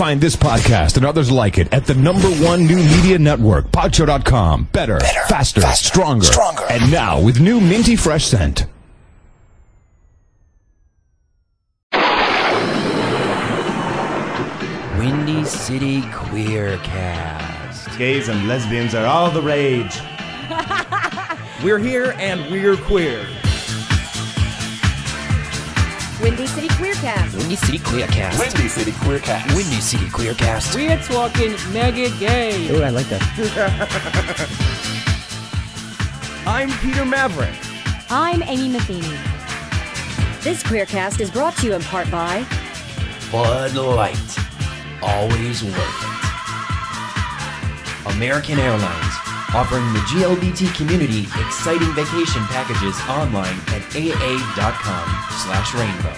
Find this podcast and others like it at the #1 new media network, Podshow.com. Better, faster, stronger. And now with new minty fresh scent. Windy City Queercast. Gays and lesbians are all the rage. We're here and we're queer. Windy City Queercast. Windy City Queercast. Windy City Queercast. Windy City Queercast. We're talking mega gay. Ooh, I like that. I'm Peter Maverick. I'm Amy Matheny. This Queercast is brought to you in part by Bud Light. Always worth it. American Airlines, offering the GLBT community exciting vacation packages online at aa.com/rainbow.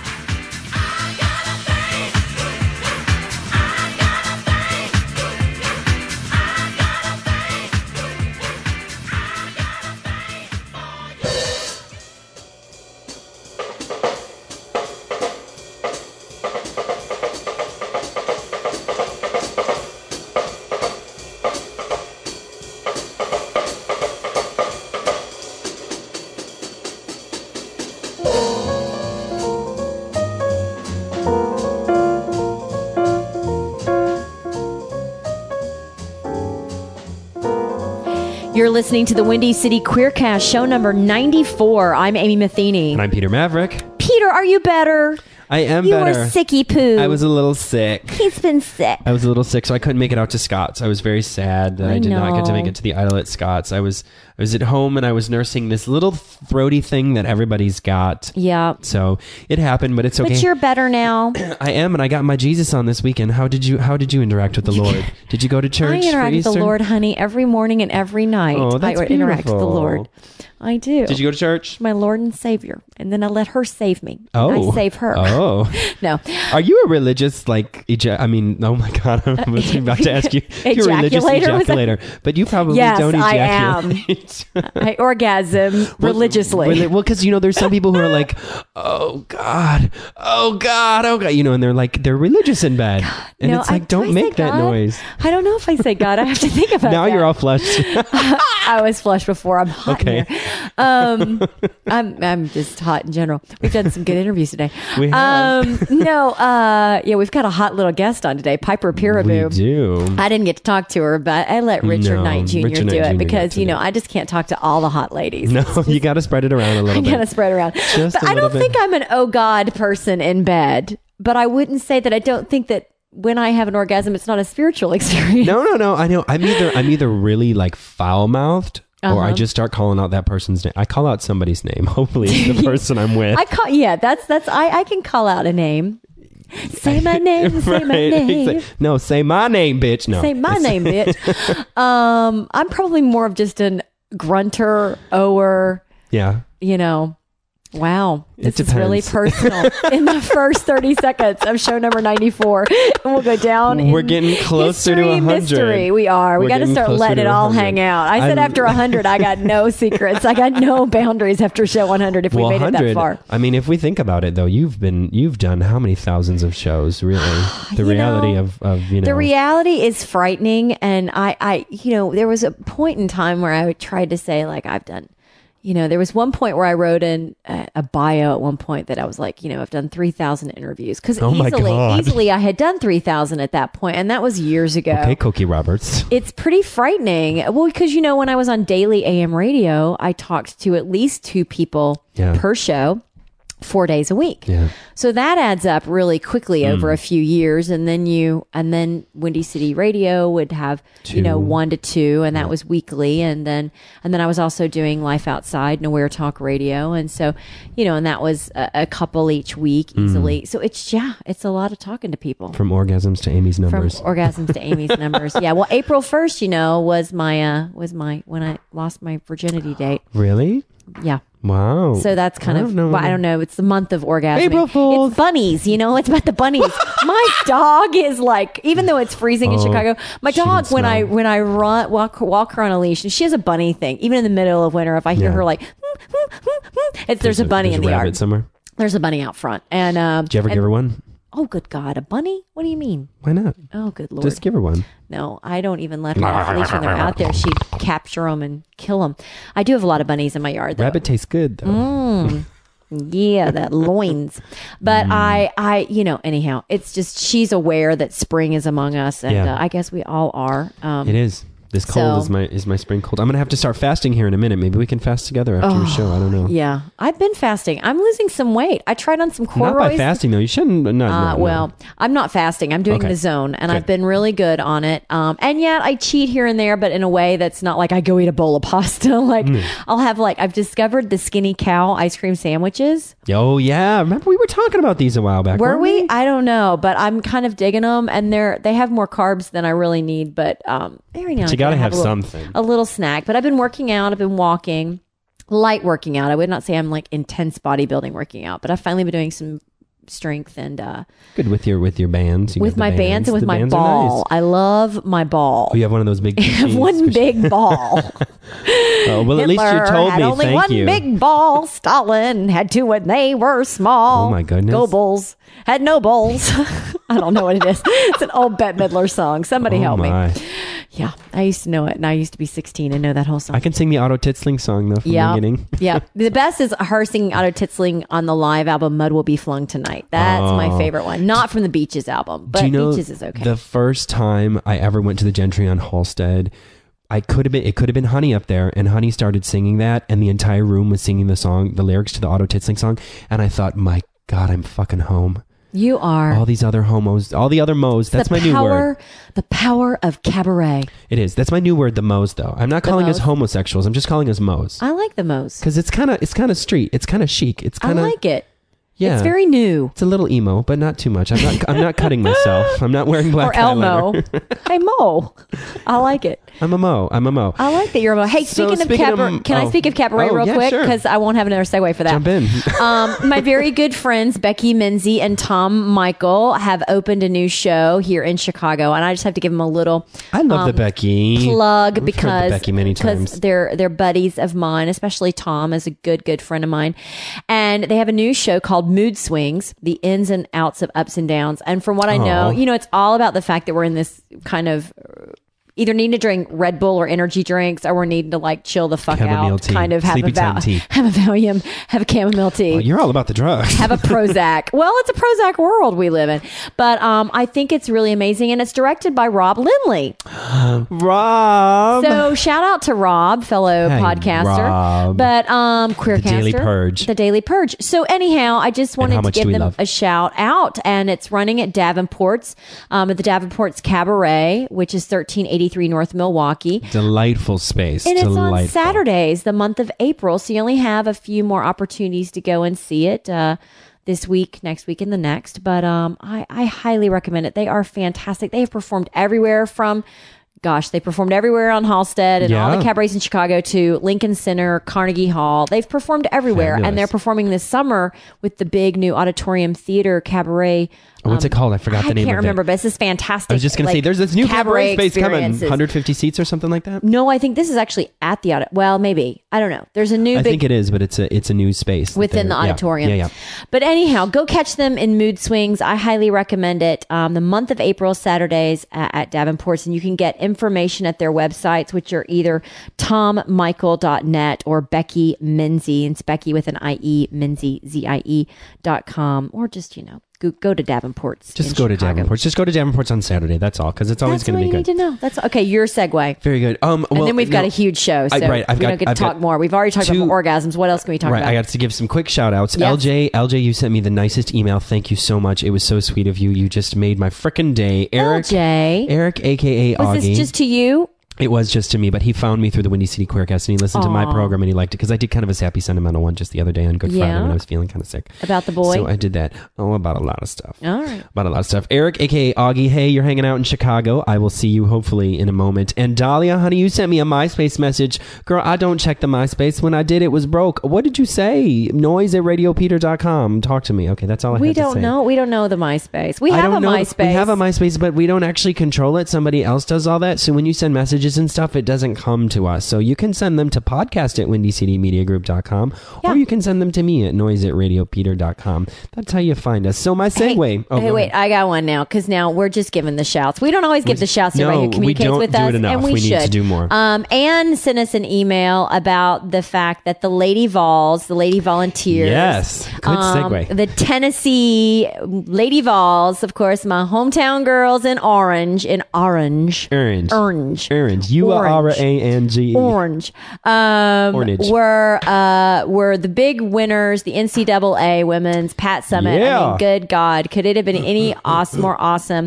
You're listening to the Windy City Queercast, show number 94. I'm Amy Matheny. And I'm Peter Maverick. Peter, are you better? I am you better. You were sicky poo. I was a little sick. He's been sick. I was a little sick, so I couldn't make it out to Scott's. I was very sad that I did not get to make it to the Idol at Scott's. I was at home and I was nursing this little throaty thing that everybody's got. Yeah. So it happened, but it's okay. But you're better now. I am, and I got my Jesus on this weekend. How did you interact with the Lord? Did you go to church? I interact with the Lord, honey, every morning and every night. Oh, that's I interact with the Lord. I do. Did you go to church? My Lord and Savior. And then I let her save me. Oh. I save her. Oh. No. Are you a religious, like, oh my God, I was about to ask you. You're a religious ejaculator. But you probably don't ejaculate. I orgasm religiously. Well, because, there's some people who are like, oh God, and they're religious in bed. God, and it's like, don't make that noise. I don't know if I say God. I have to think about now that. You're all flushed. I was flushed before. I'm hot in here. I'm just hot in general. We've done some good interviews today. We have. We've got a hot little guest on today, Piper Peeraboo. We do. I didn't get to talk to her, but I let Richard Knight Jr. do it because, I just can't talk to all the hot ladies. No, you got to spread it around a little bit. I got to spread it around. But I don't think I'm an oh God person in bed, but I wouldn't say that I don't think that when I have an orgasm, it's not a spiritual experience. No. I know. I'm either really like foul mouthed. Or I just start calling out that person's name. I call out somebody's name. Hopefully it's the person I'm with. I can call out a name. Say my name, say my name. No, say my name, bitch. No. Say my name, bitch. I'm probably more of just an grunter, ower. Yeah. Wow. This is really personal in the first 30 seconds of show number 94. And we'll go down. We're getting closer to 100. Mystery. We are. We got to start letting it all hang out. I said after 100, I got no secrets. I got no boundaries after show 100 if we made it that far. I mean, if we think about it, though, you've done how many thousands of shows, really? The reality of The reality is frightening. And I there was a point in time where I tried to say, like, I've done. There was one point where I wrote in a bio at one point that I was like, I've done 3,000 interviews. Because easily I had done 3,000 at that point, and that was years ago. Okay, Cokie Roberts. It's pretty frightening. Well, because, when I was on daily AM radio, I talked to at least 2 people per show. 4 days a week. Yeah. So that adds up really quickly over a few years. And then Windy City Radio would have, 1 to 2, and that was weekly. And then I was also doing Life Outside, Nowhere Talk Radio. And so, and that was a couple each week easily. So it's a lot of talking to people. From orgasms to Amy's numbers. Yeah. Well, April 1st, was my when I lost my virginity date. Really? Yeah. Wow. So that's kind of, I don't know. It's the month of orgasm. April Fools. It's bunnies, it's about the bunnies. My dog is like, even though it's freezing in Chicago, my dog, when I walk her on a leash, and she has a bunny thing, even in the middle of winter, if I hear her like, there's a bunny in the yard. Somewhere. There's a bunny out front. And did you ever give her one? Oh, good God. A bunny? What do you mean? Why not? Oh, good Lord. Just give her one. No, I don't even let her off leash when they're out there. She'd capture them and kill them. I do have a lot of bunnies in my yard, though. Rabbit tastes good, though. Yeah, that loins. But I, anyhow, it's just she's aware that spring is among us, and I guess we all are. It is. This cold is my spring cold. I'm gonna have to start fasting here in a minute. Maybe we can fast together after your show. I don't know. Yeah, I've been fasting. I'm losing some weight. I tried on some corduroys. Not by fasting though. You shouldn't. Well, I'm not fasting. I'm doing the zone, and I've been really good on it. And yet I cheat here and there, but in a way that's not like I go eat a bowl of pasta. Like I'll have I've discovered the Skinny Cow ice cream sandwiches. Oh yeah, remember we were talking about these a while back. Were we? I don't know, but I'm kind of digging them, and they have more carbs than I really need. But very now. You gotta have something. A little snack. But I've been working out. I've been walking, light working out. I would not say I'm like intense bodybuilding working out, but I've finally been doing some strength and good with your bands. With my bands and with my ball. Nice. I love my ball. Oh, you have one of those big. I have one big ball. Well, at least you told had me. Only Thank one you. Big ball. Stalin had two when they were small. Oh my goodness. Go Bulls. Had no Bulls. I don't know what it is. It's an old Bette Midler song. Somebody help me. Yeah, I used to know it, and I used to be 16 and know that whole song. I can sing the Otto Titzling song, though, from the beginning. Yeah. The best is her singing Otto Titzling on the live album, Mud Will Be Flung Tonight. That's my favorite one. Not from the Beaches album, but Beaches is okay. The first time I ever went to the Gentry on Halstead, it could have been Honey up there, and Honey started singing that, and the entire room was singing the lyrics to the Otto Titzling song, and I thought, my God, I'm fucking home. You are. All these other homos, all the other mo's. That's my new word. The power of cabaret. It is. That's my new word, the mo's, though. I'm not calling us homosexuals. I'm just calling us mo's. I like the mo's. Because it's kind of street. It's kind of chic. It's kind of. I like it. Yeah. It's very new. It's a little emo, but not too much. I'm not cutting myself. I'm not wearing black eyeliner. Or Elmo. Hey, Mo. I like it. I'm a Mo. I like that you're a Mo. Hey, speaking of cabaret, can I speak of cabaret real quick? Because I won't have another segue for that. Jump in. My very good friends, Becky Menzie and Tom Michael, have opened a new show here in Chicago. And I just have to give them a little I love the Becky plug because Becky many times. They're buddies of mine, especially Tom is a good friend of mine. And they have a new show called Mood Swings, the ins and outs of ups and downs. And from what I know, it's all about the fact that we're in this kind of either needing to drink Red Bull or energy drinks, or we're needing to chill the fuck chamomile out, tea. kind of have a Valium, have a chamomile tea. Oh, you're all about the drugs. Have a Prozac. Well, it's a Prozac world we live in. But I think it's really amazing, and it's directed by Rob Lindley. Rob. So shout out to Rob, fellow podcaster. Rob. But Queercaster. The Daily Purge. The Daily Purge. So anyhow, I just wanted to give them a shout out, and it's running at Davenport's, at the Davenport's Cabaret, which is 1383 North Milwaukee. Delightful space. And it's on Saturdays, the month of April. So you only have a few more opportunities to go and see it this week, next week, and the next. But I highly recommend it. They are fantastic. They have performed everywhere from... they performed everywhere on Halstead and all the cabarets in Chicago to Lincoln Center, Carnegie Hall. They've performed everywhere. Fabulous. And they're performing this summer with the big new Auditorium Theater Cabaret. What's it called? I forgot the name of it. I can't remember, but this is fantastic. I was just going to say, there's this new cabaret space coming. 150 seats or something like that? No, I think this is actually at the auditorium. Well, maybe. I don't know. There's a new I think it is, but it's a new space. Within the auditorium. Yeah. But anyhow, go catch them in Mood Swings. I highly recommend it. The month of April, Saturdays at Davenport's, and you can get information at their websites, which are either tommichael.net or Becky Menzie, and it's Becky with an IE, Menzie, ZIE.com, or just, go to Davenport's. Just go to Davenport's. Just go to Davenport's on Saturday. That's all, because it's always going to be good. That's all you need to know. That's okay. Your segue. Very good. And then we've got a huge show, so we don't get to talk more. We've already talked about orgasms. What else can we talk about? I got to give some quick shout outs. Yes. LJ, you sent me the nicest email. Thank you so much. It was so sweet of you. You just made my frickin' day. Eric, aka Augie. Was this just to you? It was just to me, but he found me through the Windy City Queercast, and he listened to my program, and he liked it, because I did kind of a sappy, sentimental one just the other day on Good Friday when I was feeling kind of sick. About the boy? So I did that. About a lot of stuff. All right. About a lot of stuff. Eric, a.k.a. Augie, hey, you're hanging out in Chicago. I will see you hopefully in a moment. And Dahlia, honey, you sent me a MySpace message. Girl, I don't check the MySpace. When I did, it was broke. What did you say? noise@radiopeter.com. Talk to me. Okay, that's all I had to say. We don't know the MySpace. We have a MySpace. We have a MySpace, but we don't actually control it. Somebody else does all that. So when you send messages messages and stuff, it doesn't come to us. So you can send them to podcast@windycitymediagroup.com or you can send them to me at noise@radiopeter.com. That's how you find us. So my segue. Hey, wait, I got one now because now we're just giving the shouts. We don't always give the shouts to everybody who communicates with us. We don't do it enough. And we need should. to do more. Anne sent us an email about the fact that the Lady Vols, the Lady Volunteers. Yes, good segue. The Tennessee Lady Vols, of course, my hometown girls in Orange. Urange. Orange. Urange. Orange. Were the big winners, the NCAA Women's Pat Summit. Yeah. I mean, good God, could it have been any more awesome?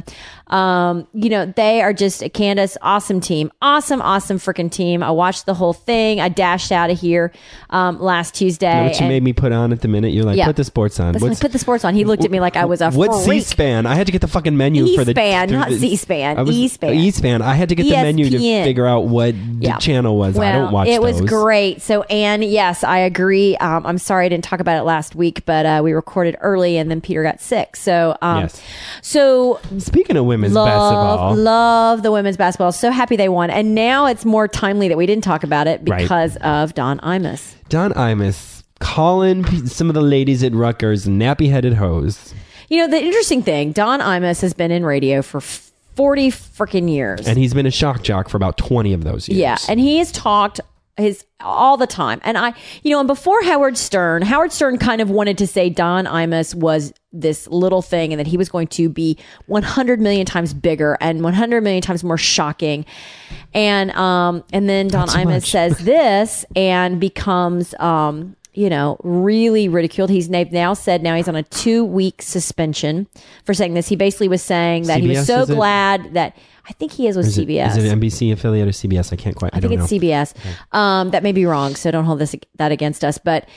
They are just a Candace awesome team. Awesome freaking team. I watched the whole thing. I dashed out of here last Tuesday. You know what you made me put on at the minute? You're like, put the sports on. Put the sports on. He looked at me like I was a freak. What's C-SPAN? I had to get the fucking menu for the... E-SPAN, not C-SPAN. E-SPAN. E-SPAN. I had to get the menu to figure out what the channel was. Well, I don't watch it those. was great. So, Anne, yes, I agree. I'm sorry I didn't talk about it last week, but we recorded early and then Peter got sick. So, yes. So speaking of women's basketball. Love the women's basketball. So happy they won. And now it's more timely that we didn't talk about it because of Don Imus. Don Imus calling some of the ladies at Rutgers nappy-headed hoes. You know, the interesting thing, Don Imus has been in radio for 40 freaking years. And he's been a shock jock for about 20 of those years. Yeah, and he has talked all the time. And and before Howard Stern kind of wanted to say Don Imus was this little thing and that he was going to be 100 million times bigger and 100 million times more shocking. And then Don Imus says this and becomes, really ridiculed. He's now said he's on a 2-week suspension for saying this. He basically was saying that he was so glad that... I think he is with CBS. Is it NBC affiliate or CBS? I can't quite. I don't know. I think it's CBS. Okay. That may be wrong, so don't hold that against us. But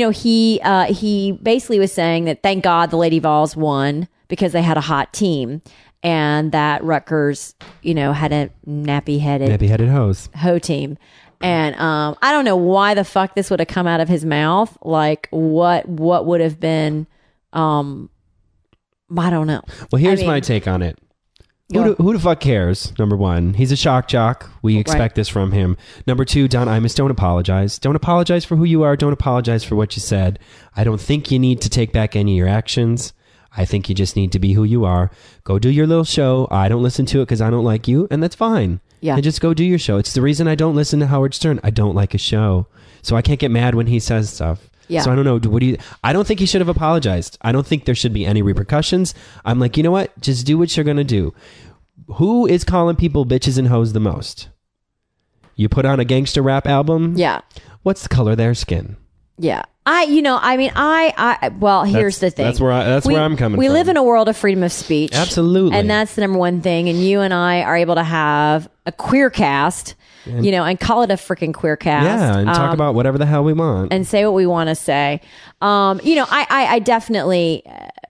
he basically was saying that thank God the Lady Vols won because they had a hot team, and that Rutgers, had a nappy-headed hoe team. And I don't know why the fuck this would have come out of his mouth. Like what would have been? I don't know. Well, here's my take on it. Who the fuck cares? Number one, he's a shock jock. We expect this from him. Number two, Don Imus, don't apologize. Don't apologize for who you are. Don't apologize for what you said. I don't think you need to take back any of your actions. I think you just need to be who you are. Go do your little show. I don't listen to it because I don't like you, and that's fine. Yeah. And just go do your show. It's the reason I don't listen to Howard Stern. I don't like his show. So I can't get mad when he says stuff. Yeah. So I don't know. I don't think he should have apologized. I don't think there should be any repercussions. I'm like, you know what? Just do what you're going to do. Who is calling people bitches and hoes the most? You put on a gangster rap album? Yeah. What's the color of their skin? Yeah. Here's the thing. That's where I'm coming from. We live in a world of freedom of speech. Absolutely. And that's the number one thing. And you and I are able to have a queer cast, and call it a freaking queer cast. Yeah, and talk about whatever the hell we want. And say what we want to say. I definitely,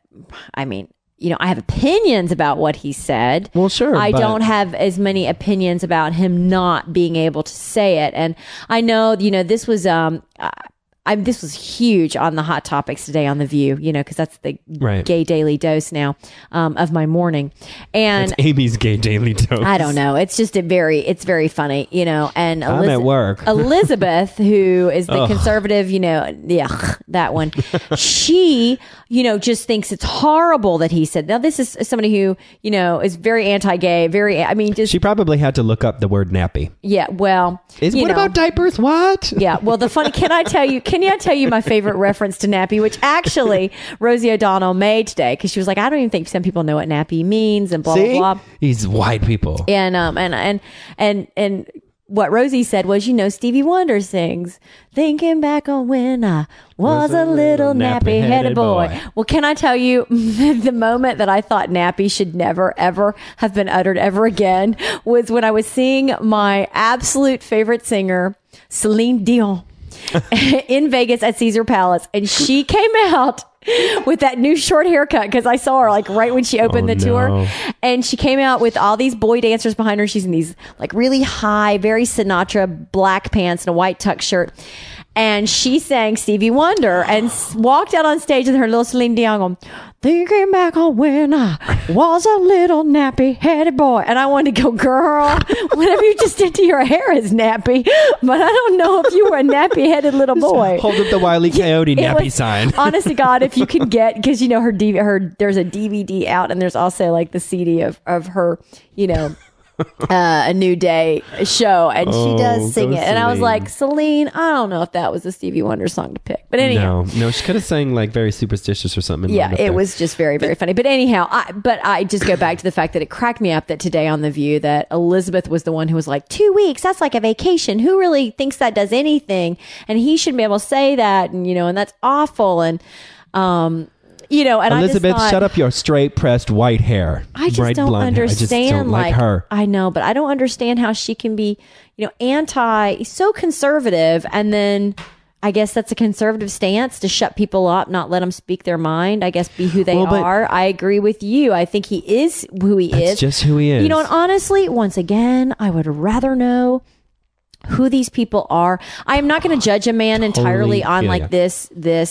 I have opinions about what he said. Well, sure. I don't have as many opinions about him not being able to say it. And I know, this was this was huge on the Hot Topics today on The View, because that's the gay daily dose now of my morning. And it's Amy's gay daily dose. I don't know. It's just it's very funny, and I'm at work. Elizabeth, who is the conservative, that one, she, just thinks it's horrible that he said, now this is somebody who, is very anti-gay, she probably had to look up the word nappy. Yeah. Well, what about diapers? What? Yeah. Well, can I tell you my favorite reference to nappy, which actually Rosie O'Donnell made today, because she was like, I don't even think some people know what nappy means and blah, blah, blah. These white people. And what Rosie said was, Stevie Wonder sings, thinking back on when I was a little nappy-headed boy. Well, can I tell you, the moment that I thought nappy should never, ever have been uttered ever again was when I was seeing my absolute favorite singer, Celine Dion, in Vegas at Caesar Palace, and she came out with that new short haircut because I saw her right when she opened the tour, and she came out with all these boy dancers behind her. She's in these really high, very Sinatra black pants and a white tuck shirt, and she sang Stevie Wonder and walked out on stage with her little Celine Dion going, thinking back on when I was a little nappy-headed boy. And I wanted to go, girl, whatever you just did to your hair is nappy, but I don't know if you were a nappy-headed little boy. Hold up the Wile E. Coyote nappy sign. Honest to God, if you can get, because you know her there's a DVD out, and there's also like the CD of her, you know, A New Day show, and she does sing it. And I was like, Celine, I don't know if that was a Stevie Wonder song to pick, but anyhow, no, she could have sang like Very Superstitious or something. Yeah, it was just very, very funny. But anyhow, I just go back to the fact that it cracked me up that today on The View that Elizabeth was the one who was like, 2 weeks, that's like a vacation. Who really thinks that does anything? And he shouldn't be able to say that, and you know, and that's awful. And you know, and Elizabeth, I just thought, shut up your straight pressed white hair. I just bright don't blonde hair. understand. I just don't like her. I know, but I don't understand how she can be, you know, so conservative, and then I guess that's a conservative stance to shut people up, not let them speak their mind. I guess be who they are. I agree with you. I think he is who he is. That's just who he is. You know, and honestly, once again, I would rather know who these people are. I am not going to judge a man entirely on like this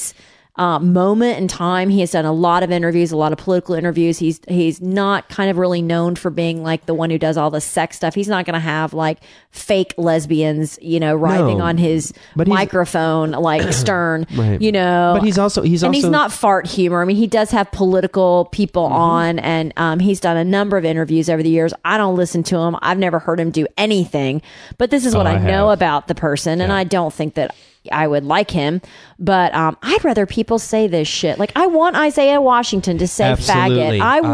moment in time. He has done a lot of interviews, a lot of political interviews. He's not kind of really known for being like the one who does all the sex stuff. He's not going to have like fake lesbians, you know, writhing on his microphone like Stern, right. You know. But he's not fart humor. I mean, he does have political people on, and he's done a number of interviews over the years. I don't listen to him. I've never heard him do anything, but this is what I know about the person, and I don't think that I would like him, but I'd rather people say this shit. Like, I want Isaiah Washington to say Absolutely. faggot. I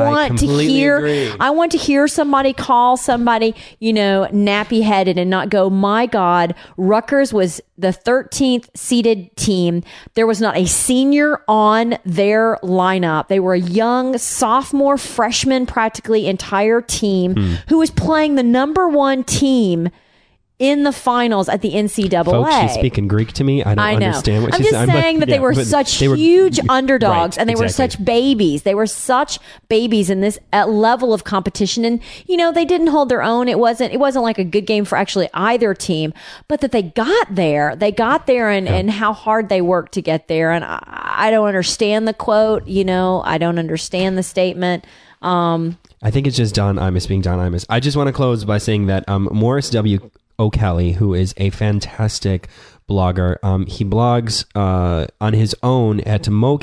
want to hear somebody call somebody, you know, nappy headed and not go, my God, Rutgers was the 13th seeded team. There was not a senior on their lineup. They were a young sophomore, freshman, practically entire team who was playing the number one team in the finals at the NCAA. Folks, she's speaking Greek to me. I don't understand what she's saying. I'm just saying that they were such huge underdogs, and they were such babies. They were such babies in this level of competition. And, you know, they didn't hold their own. It wasn't like a good game for actually either team, but that they got there and how hard they worked to get there. And I don't understand the quote, you know, I don't understand the statement. I think it's just Don Imus being Don Imus. I just want to close by saying that Morris W. O'Kelly, who is a fantastic blogger. He blogs on his own at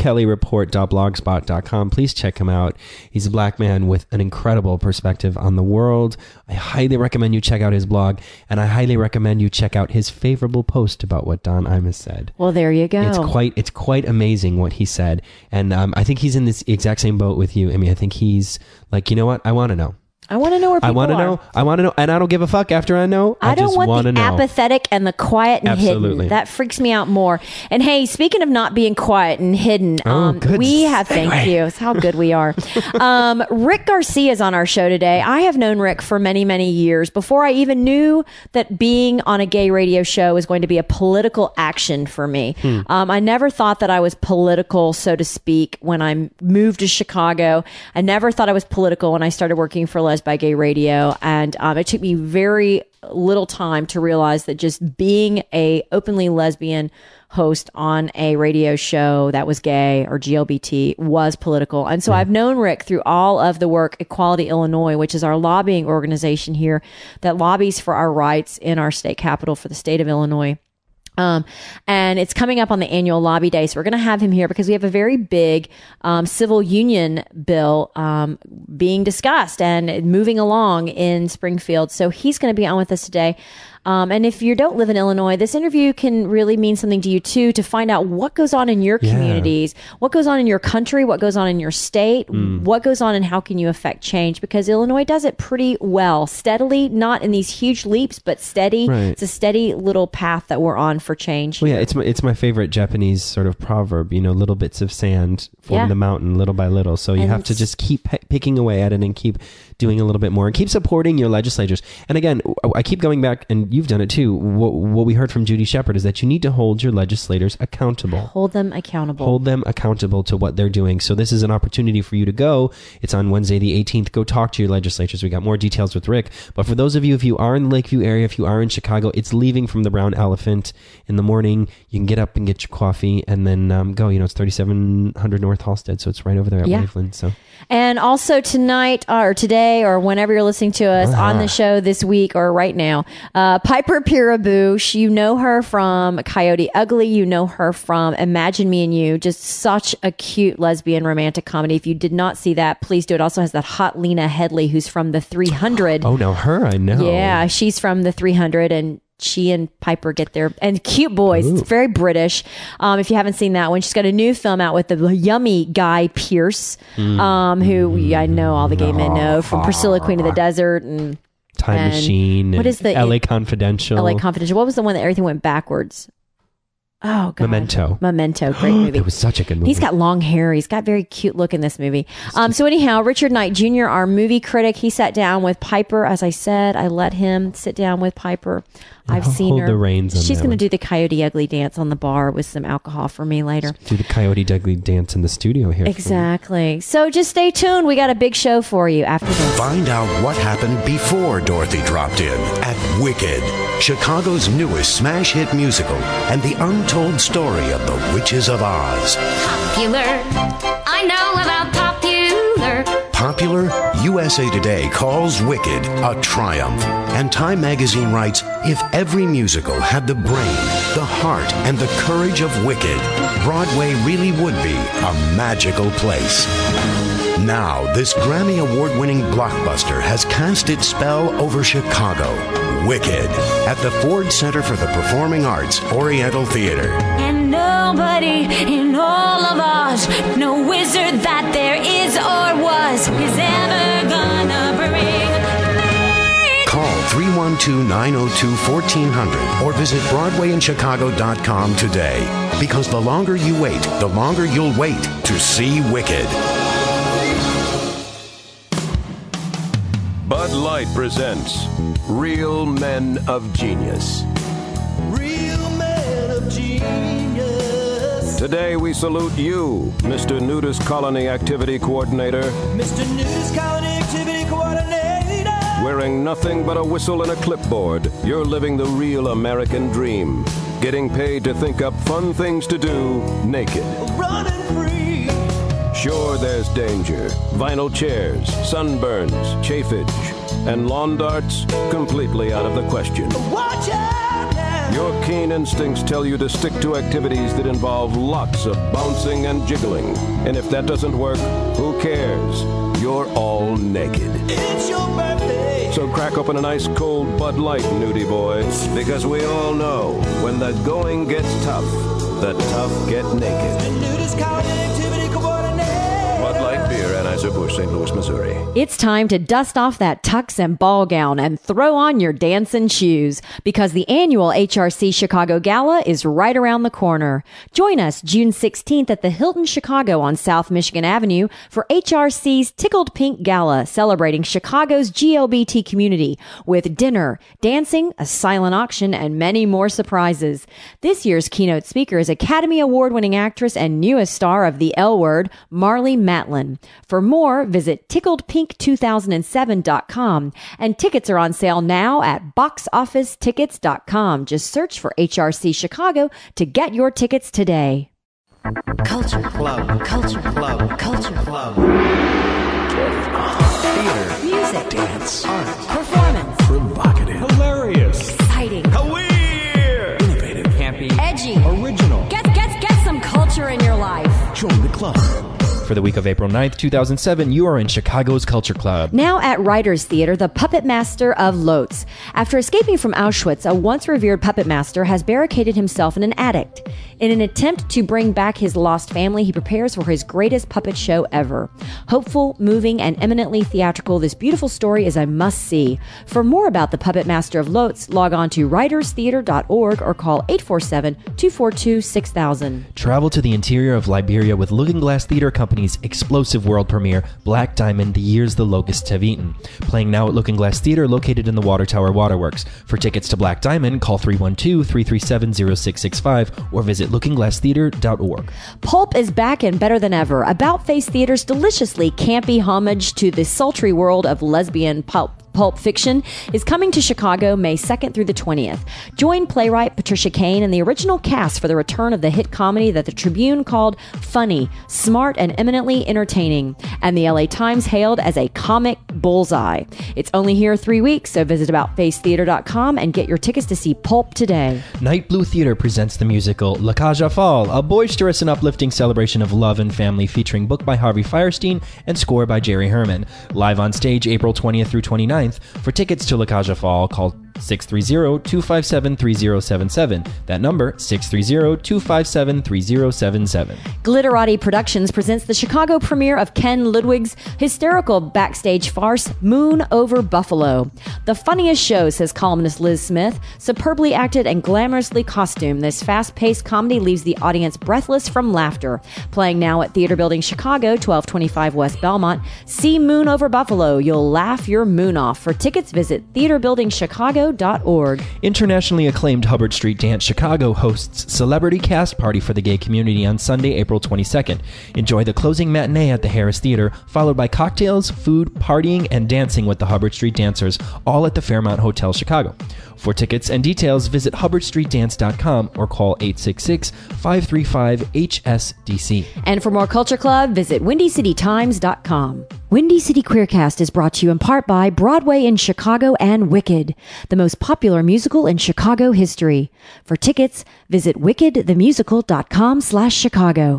mokellyreport.blogspot.com. Please check him out. He's a black man with an incredible perspective on the world. I highly recommend you check out his blog, and I highly recommend you check out his favorable post about what Don Imus said. Well, there you go. It's quite amazing what he said, and I think he's in this exact same boat with you. I mean, I think he's like, you know what? I want to know. I want to know where people are. I want to know, and I don't give a fuck after I know. I don't just want the know. apathetic and the quiet and hidden. That freaks me out more. And hey, speaking of not being quiet and hidden, we have, thank you. It's how good we are. Rick Garcia is on our show today. I have known Rick for many, many years before I even knew that being on a gay radio show was going to be a political action for me. I never thought that I was political, so to speak, when I moved to Chicago. I never thought I was political when I started working for Les by Gay Radio, and it took me very little time to realize that just being a openly lesbian host on a radio show that was gay or GLBT was political. And so I've known Rick through all of the work Equality Illinois, which is our lobbying organization here that lobbies for our rights in our state capital for the state of Illinois. And it's coming up on the annual lobby day. So we're going to have him here because we have a very big civil union bill being discussed and moving along in Springfield. So he's going to be on with us today. And if you don't live in Illinois, this interview can really mean something to you too, to find out what goes on in your communities, what goes on in your country, what goes on in your state, what goes on and how can you affect change, because Illinois does it pretty well, steadily, not in these huge leaps, but steady. Right. It's a steady little path that we're on for change. Well, yeah, it's my favorite Japanese sort of proverb, you know, little bits of sand form the mountain little by little. So you have to just keep picking away at it and keep doing a little bit more and keep supporting your legislators. And again, I keep going back, and you've done it too. What we heard from Judy Shepard is that you need to hold your legislators accountable. Hold them accountable. Hold them accountable to what they're doing. So this is an opportunity for you to go. It's on Wednesday the 18th. Go talk to your legislators. We got more details with Rick. But for those of you, if you are in the Lakeview area, if you are in Chicago, it's leaving from the Brown Elephant in the morning. You can get up and get your coffee and then go. It's 3700 North Halstead, so it's right over there at Waveland. So. And also tonight or today or whenever you're listening to us on the show this week or right now, Piper Peraboosh, you know her from Coyote Ugly. You know her from Imagine Me and You. Just such a cute lesbian romantic comedy. If you did not see that, please do. It also has that hot Lena Headey who's from the 300. Oh, no, her, I know. Yeah, she's from the 300 and she and Piper get there, and Cute Boys. Ooh. It's very British. If you haven't seen that one, she's got a new film out with the yummy Guy Pearce, who I know all the gay men know from Priscilla, Queen of the Desert, and Time Machine. What is the LA Confidential? LA Confidential. What was the one that everything went backwards? Oh, God. Memento. Great movie. It was such a good movie. He's got long hair. He's got very cute look in this movie. So anyhow, Richard Knight Jr., our movie critic, he sat down with Piper. As I said, I let him sit down with Piper. I've seen her. The reins on She's going to one. do the Coyote Ugly dance on the bar with some alcohol for me later. Do the Coyote Ugly dance in the studio here. Exactly. So just stay tuned. We got a big show for you after this. Find out what happened before Dorothy dropped in at Wicked, Chicago's newest smash hit musical, and the untold story of the Witches of Oz. Popular. I know about popular. Popular, USA Today calls Wicked a triumph. And Time magazine writes, if every musical had the brain, the heart, and the courage of Wicked, Broadway really would be a magical place. Now, this Grammy Award-winning blockbuster has cast its spell over Chicago. Wicked, at the Ford Center for the Performing Arts, Oriental Theater. And nobody in all of Oz, no wizard that there is or was, is ever gonna bring me. Call 312-902-1400 or visit BroadwayInChicago.com today. Because the longer you wait, the longer you'll wait to see Wicked. Bud Light presents Real Men of Genius. Real Men of Genius. Today we salute you, Mr. Nudist Colony Activity Coordinator. Mr. Nudist Colony Activity Coordinator. Wearing nothing but a whistle and a clipboard, you're living the real American dream. Getting paid to think up fun things to do naked. Running free. Sure, there's danger. Vinyl chairs, sunburns, chafage, and lawn darts completely out of the question. Watch out now. Your keen instincts tell you to stick to activities that involve lots of bouncing and jiggling. And if that doesn't work, who cares? You're all naked. It's your birthday. So crack open an ice cold Bud Light, nudie boy, because we all know when the going gets tough, the tough get naked. The Nudist Colony Activity Coordinator. Bud Light Beer, Anheuser-Busch, St. Louis, Missouri. It's time to dust off that tux and ball gown and throw on your dancing shoes because the annual HRC Chicago Gala is right around the corner. Join us June 16th at the Hilton Chicago on South Michigan Avenue for HRC's Tickled Pink Gala, celebrating Chicago's GLBT community with dinner, dancing, a silent auction, and many more surprises. This year's keynote speaker is Academy Award-winning actress and newest star of The L Word, Marlee Matlin. For more, visit tickledpink2007.com. And tickets are on sale now at boxofficetickets.com. Just search for HRC Chicago to get your tickets today. Culture Club. Culture Club. Culture Club. Theater. Music. Dance. Art. Performance. Provocative. Hilarious. Exciting. Weird. Innovative. Campy. Edgy. Original. Get some culture in your life. Join the club. For the week of April 9th, 2007, you are in Chicago's Culture Club. Now at Writers Theater, the Puppet Master of Lotz. After escaping from Auschwitz, a once revered puppet master has barricaded himself in an attic. In an attempt to bring back his lost family, he prepares for his greatest puppet show ever. Hopeful, moving, and eminently theatrical, this beautiful story is a must-see. For more about the Puppet Master of Lotz, log on to writerstheater.org or call 847-242-6000. Travel to the interior of Liberia with Looking Glass Theater Company Company's explosive world premiere, Black Diamond, The Years the Locusts Have Eaten. Playing now at Looking Glass Theater, located in the Water Tower Waterworks. For tickets to Black Diamond, call 312-337-0665 or visit lookingglasstheater.org. Pulp is back and better than ever. About Face Theater's deliciously campy homage to the sultry world of lesbian pulp fiction is coming to Chicago May 2nd through the 20th. Join playwright Patricia Kane and the original cast for the return of the hit comedy that the Tribune called funny, smart, and eminently entertaining, and the LA Times hailed as a comic bullseye. It's only here 3 weeks, so visit aboutfacetheater.com and get your tickets to see Pulp today. Night Blue Theater presents the musical La Cage aux Folles, a boisterous and uplifting celebration of love and family featuring book by Harvey Fierstein and score by Jerry Herman. Live on stage April 20th through 29th. For tickets to La Cage aux Folles, call 630-257-3077. That number, 630-257-3077. Glitterati Productions presents the Chicago premiere of Ken Ludwig's hysterical backstage farce, Moon Over Buffalo. The funniest show, says columnist Liz Smith. Superbly acted and glamorously costumed, this fast-paced comedy leaves the audience breathless from laughter. Playing now at Theater Building Chicago, 1225 West Belmont. See Moon Over Buffalo. You'll laugh your moon off. For tickets, visit theaterbuildingchicago.org. Internationally acclaimed Hubbard Street Dance Chicago hosts Celebrity Cast Party for the gay community on Sunday, April 22nd. Enjoy the closing matinee at the Harris Theater, followed by cocktails, food, partying, and dancing with the Hubbard Street Dancers, all at the Fairmont Hotel Chicago. For tickets and details, visit hubbardstreetdance.com or call 866-535-HSDC. And for more Culture Club, visit WindyCityTimes.com. Windy City Queercast is brought to you in part by Broadway in Chicago and Wicked, the most popular musical in Chicago history. For tickets, visit wickedthemusical.com/Chicago.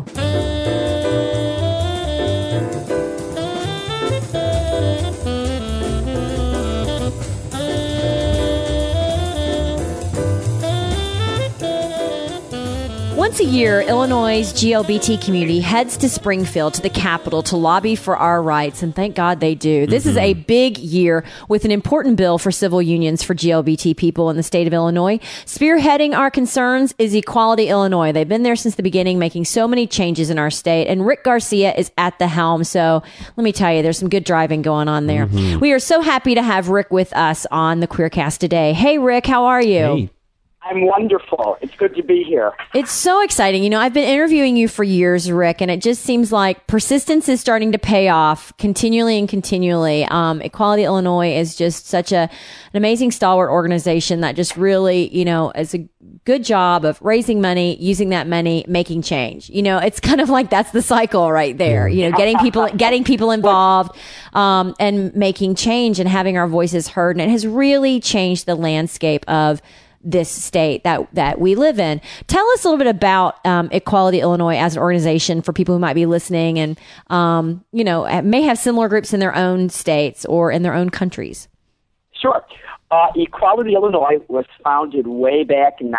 Once a year, Illinois' GLBT community heads to Springfield, to the Capitol, to lobby for our rights, and thank God they do. This is a big year with an important bill for civil unions for GLBT people in the state of Illinois. Spearheading our concerns is Equality Illinois. They've been there since the beginning, making so many changes in our state, and Rick Garcia is at the helm. So let me tell you, there's some good driving going on there. We are so happy to have Rick with us on the Queercast today. Hey, Rick, how are you? Hey. I'm wonderful. It's good to be here. It's so exciting. You know, I've been interviewing you for years, Rick, and it just seems like persistence is starting to pay off continually and continually. Equality Illinois is just such an amazing stalwart organization that just really, you know, is a good job of raising money, using that money, making change. You know, it's kind of like that's the cycle right there. You know, getting people involved, and making change and having our voices heard. And it has really changed the landscape of this state that we live in. Tell us a little bit about Equality Illinois as an organization for people who might be listening and, you know, may have similar groups in their own states or in their own countries. Sure. Equality Illinois was founded way back in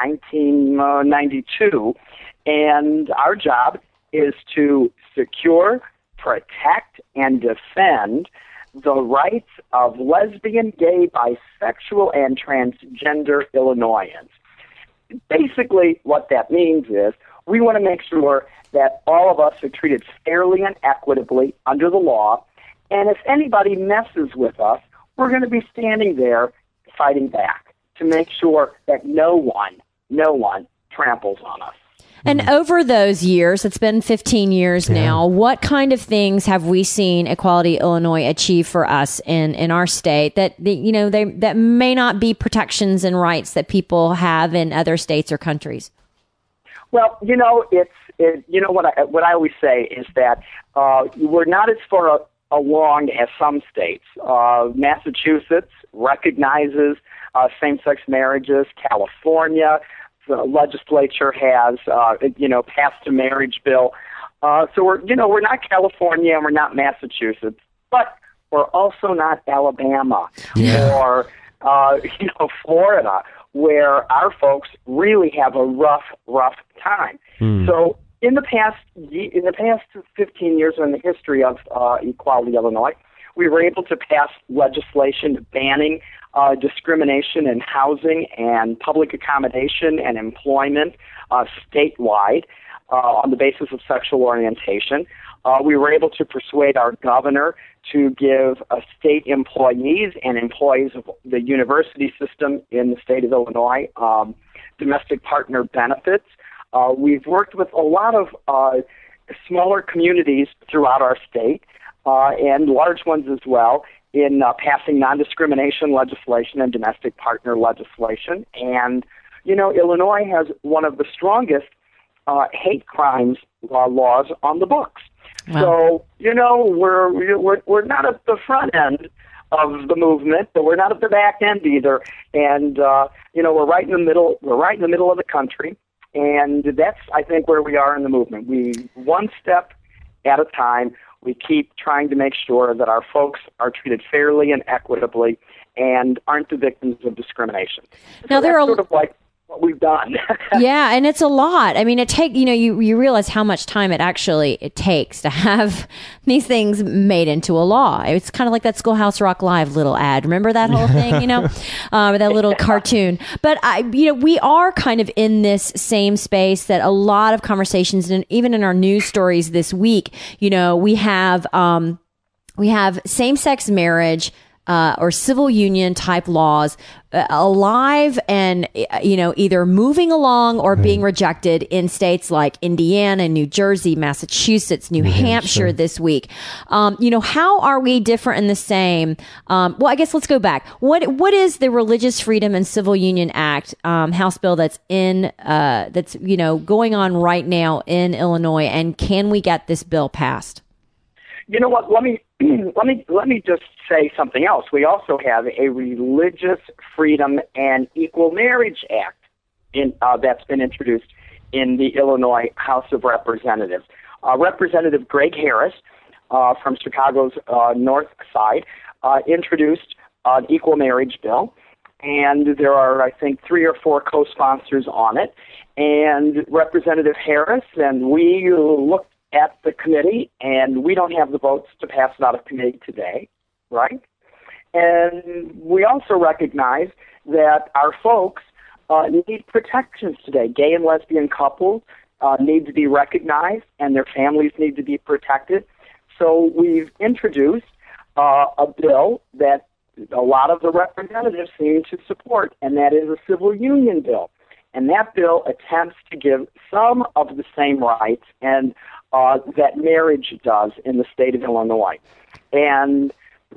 1992, and our job is to secure, protect, and defend the rights of lesbian, gay, bisexual, and transgender Illinoisans. Basically, what that means is we want to make sure that all of us are treated fairly and equitably under the law, and if anybody messes with us, we're going to be standing there fighting back to make sure that no one tramples on us. And over those years, it's been 15 years now, what kind of things have we seen Equality Illinois achieve for us in our state that you know, that may not be protections and rights that people have in other states or countries? Well, you know, you know what I always say is that we're not as far along as some states. Massachusetts recognizes same-sex marriages. California, the legislature has, passed a marriage bill. So we're not California and we're not Massachusetts, but we're also not Alabama or, Florida, where our folks really have a rough time. So in the past 15 years in the history of Equality Illinois, we were able to pass legislation banning discrimination in housing and public accommodation and employment statewide on the basis of sexual orientation. We were able to persuade our governor to give state employees and employees of the university system in the state of Illinois domestic partner benefits. We've worked with a lot of smaller communities throughout our state and large ones as well in passing non-discrimination legislation and domestic partner legislation. And, Illinois has one of the strongest hate crimes laws on the books. Wow. So, we're not at the front end of the movement, but we're not at the back end either. And, we're right in the middle. We're right in the middle of the country. And that's, I think, where we are in the movement. We, one step at a time, we keep trying to make sure that our folks are treated fairly and equitably and aren't the victims of discrimination. Now, so that's sort of like what we've done. Yeah, and it's a lot. I mean, you realize how much time it takes to have these things made into a law. It's kind of like that Schoolhouse Rock Live little ad. Remember that whole thing, that little cartoon. But we are kind of in this same space that a lot of conversations, and even in our news stories this week, we have same-sex marriage, or civil union type laws alive and, either moving along or being rejected in states like Indiana, New Jersey, Massachusetts, New Hampshire this week. How are we different and the same? Well, I guess let's go back. What is the Religious Freedom and Civil Union Act, House bill that's going on right now in Illinois, and can we get this bill passed? You know what? Let me just say something else. We also have a Religious Freedom and Equal Marriage Act that's been introduced in the Illinois House of Representatives. Representative Greg Harris from Chicago's north side introduced an equal marriage bill, and there are, I think, 3 or 4 co-sponsors on it. And Representative Harris and we looked at the committee, and we don't have the votes to pass it out of committee today, right? And we also recognize that our folks need protections today. Gay and lesbian couples need to be recognized, and their families need to be protected. So we've introduced a bill that a lot of the representatives seem to support, and that is a civil union bill. And that bill attempts to give some of the same rights and that marriage does in the state of Illinois. And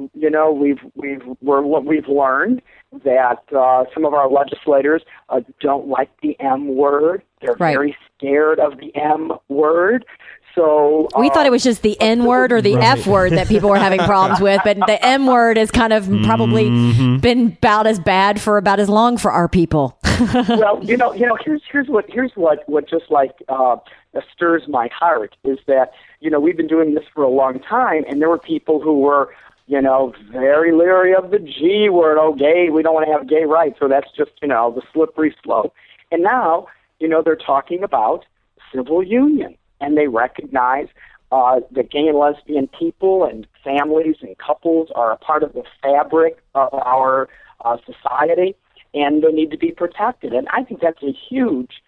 we've learned that some of our legislators don't like the M word. They're very scared of the M word. So we thought it was just the N word or the F word that people were having problems with, but the M word has kind of probably been about as bad for about as long for our people. Well, here's what just like stirs my heart is that we've been doing this for a long time, and there were people who were very leery of the G word. Oh, gay, we don't want to have gay rights, so that's just the slippery slope. And now they're talking about civil union. And they recognize that gay and lesbian people and families and couples are a part of the fabric of our society, and they need to be protected. And I think that's a huge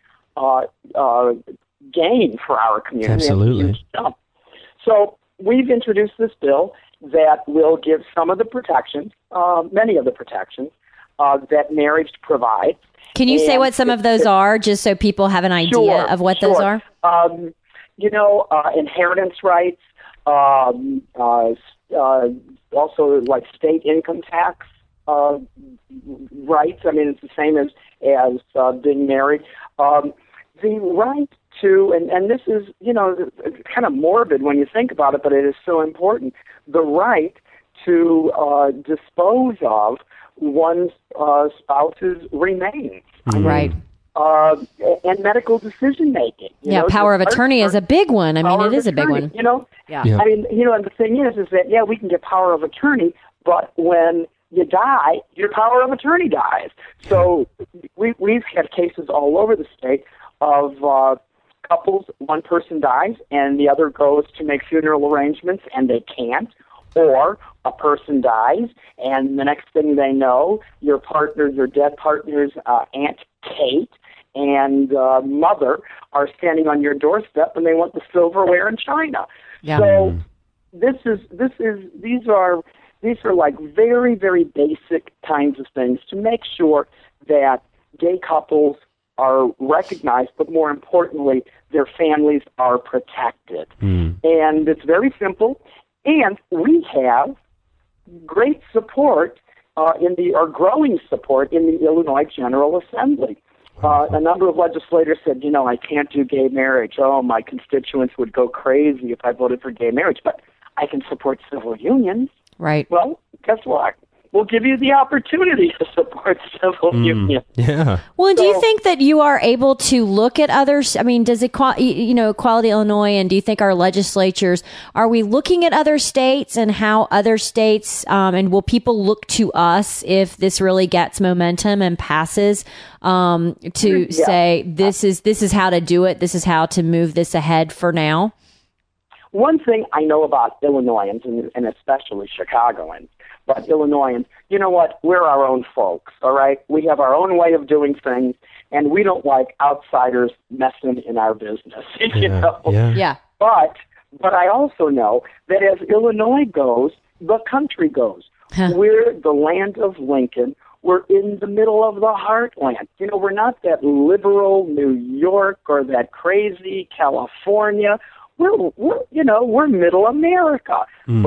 gain for our community. Absolutely. So we've introduced this bill that will give some of the protections, many of the protections, that marriage provides. Can you say what some of those are, just so people have an idea of what those are? Inheritance rights, also like state income tax rights. I mean, it's the same as being married. The right to, and this is, kind of morbid when you think about it, but it is so important, the right to dispose of one's spouse's remains. Right. And medical decision making. Power of attorney is a big one. I mean, it is a big one. Yeah. I mean, and the thing is that, we can get power of attorney, but when you die, your power of attorney dies. So we've had cases all over the state of couples, one person dies and the other goes to make funeral arrangements and they can't, or a person dies and the next thing they know, your dead partner's Aunt Kate and mother are standing on your doorstep and they want the silverware and china. Yeah. So these are like very, very basic kinds of things to make sure that gay couples are recognized, but more importantly, their families are protected. And it's very simple. And we have great support growing support in the Illinois General Assembly. A number of legislators said, I can't do gay marriage. Oh, my constituents would go crazy if I voted for gay marriage, but I can support civil unions. Right. Well, guess what? We'll give you the opportunity to support civil unions. Yeah. Well, and do you think that you are able to look at others? I mean, does Equality Illinois, and do you think our legislatures, are we looking at other states and how other states, and will people look to us if this really gets momentum and passes, to say this is how to do it, this is how to move this ahead for now? One thing I know about Illinoisans, and especially Chicagoans, but Illinoisans, you know what? We're our own folks, all right? We have our own way of doing things, and we don't like outsiders messing in our business, you know? Yeah. But I also know that as Illinois goes, the country goes. We're the land of Lincoln. We're in the middle of the heartland. We're not that liberal New York or that crazy California. We're middle America.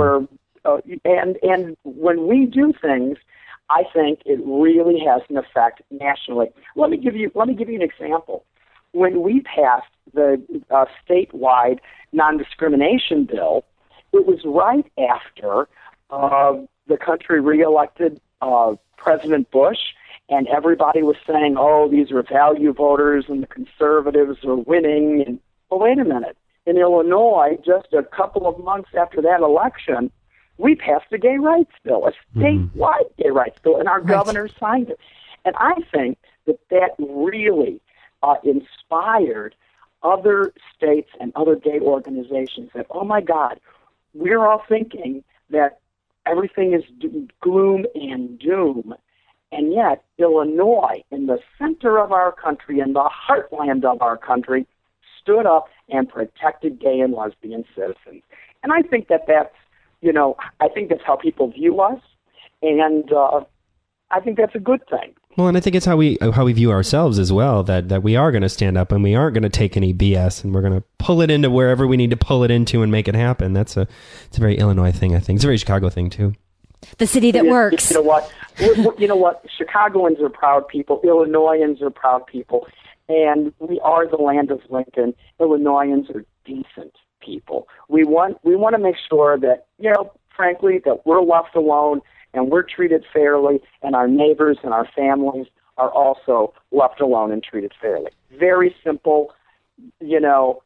And when we do things, I think it really has an effect nationally. Let me give you an example. When we passed the statewide non-discrimination bill, it was right after the country reelected President Bush, and everybody was saying, "Oh, these are value voters, and the conservatives are winning." And well, wait a minute. In Illinois, just a couple of months after that election, we passed a gay rights bill, a statewide gay rights bill, and our governor signed it. And I think that really inspired other states and other gay organizations that, oh my God, we're all thinking that everything is gloom and doom. And yet, Illinois, in the center of our country, in the heartland of our country, stood up and protected gay and lesbian citizens. And I think that's how people view us, and I think that's a good thing. Well, and I think it's how we view ourselves as well, that we are going to stand up and we aren't going to take any BS, and we're going to pull it into wherever we need to pull it into and make it happen. It's a very Illinois thing, I think. It's a very Chicago thing, too. The city that works. You know what? Chicagoans are proud people. Illinoisans are proud people. And we are the land of Lincoln. Illinoisans are decent people. We want to make sure that, frankly, that we're left alone and we're treated fairly, and our neighbors and our families are also left alone and treated fairly. Very simple, no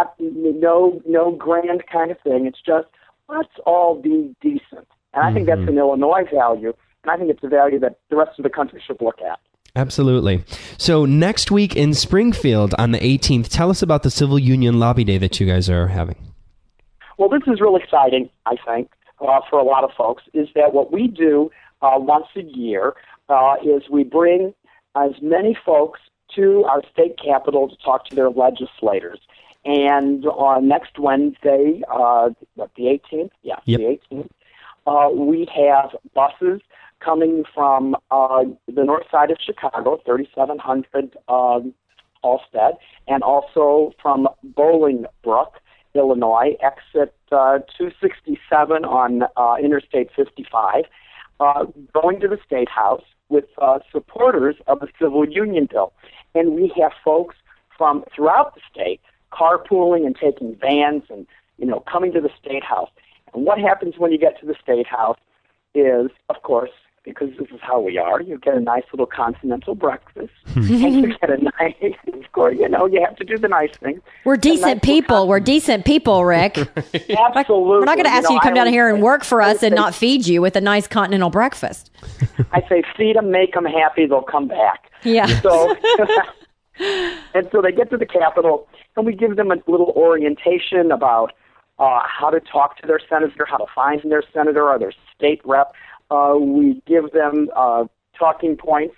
grand kind of thing. It's just, let's all be decent. And I think that's an Illinois value, and I think it's a value that the rest of the country should look at. Absolutely. So next week in Springfield on the 18th, tell us about the Civil Union Lobby Day that you guys are having. Well, this is really exciting, I think, for a lot of folks, is that what we do once a year is we bring as many folks to our state capitol to talk to their legislators. And on next Wednesday, the 18th? Yeah, yep. The 18th, we have buses coming from the north side of Chicago, 3700 Halsted, and also from Bolingbrook, Illinois, exit 267 on Interstate 55, going to the State House with supporters of the Civil Union Bill. And we have folks from throughout the state carpooling and taking vans and, coming to the State House. And what happens when you get to the State House is, of course, because this is how we are, you get a nice little continental breakfast. And you get a nice, of course, you have to do the nice things. We're decent people. We're decent people, Rick. Absolutely. We're not going to ask you to come down here and work for us and not feed you with a nice continental breakfast. I say feed them, make them happy, they'll come back. Yeah. So, and so they get to the Capitol, and we give them a little orientation about how to talk to their senator, how to find their senator or their state rep. We give them talking points,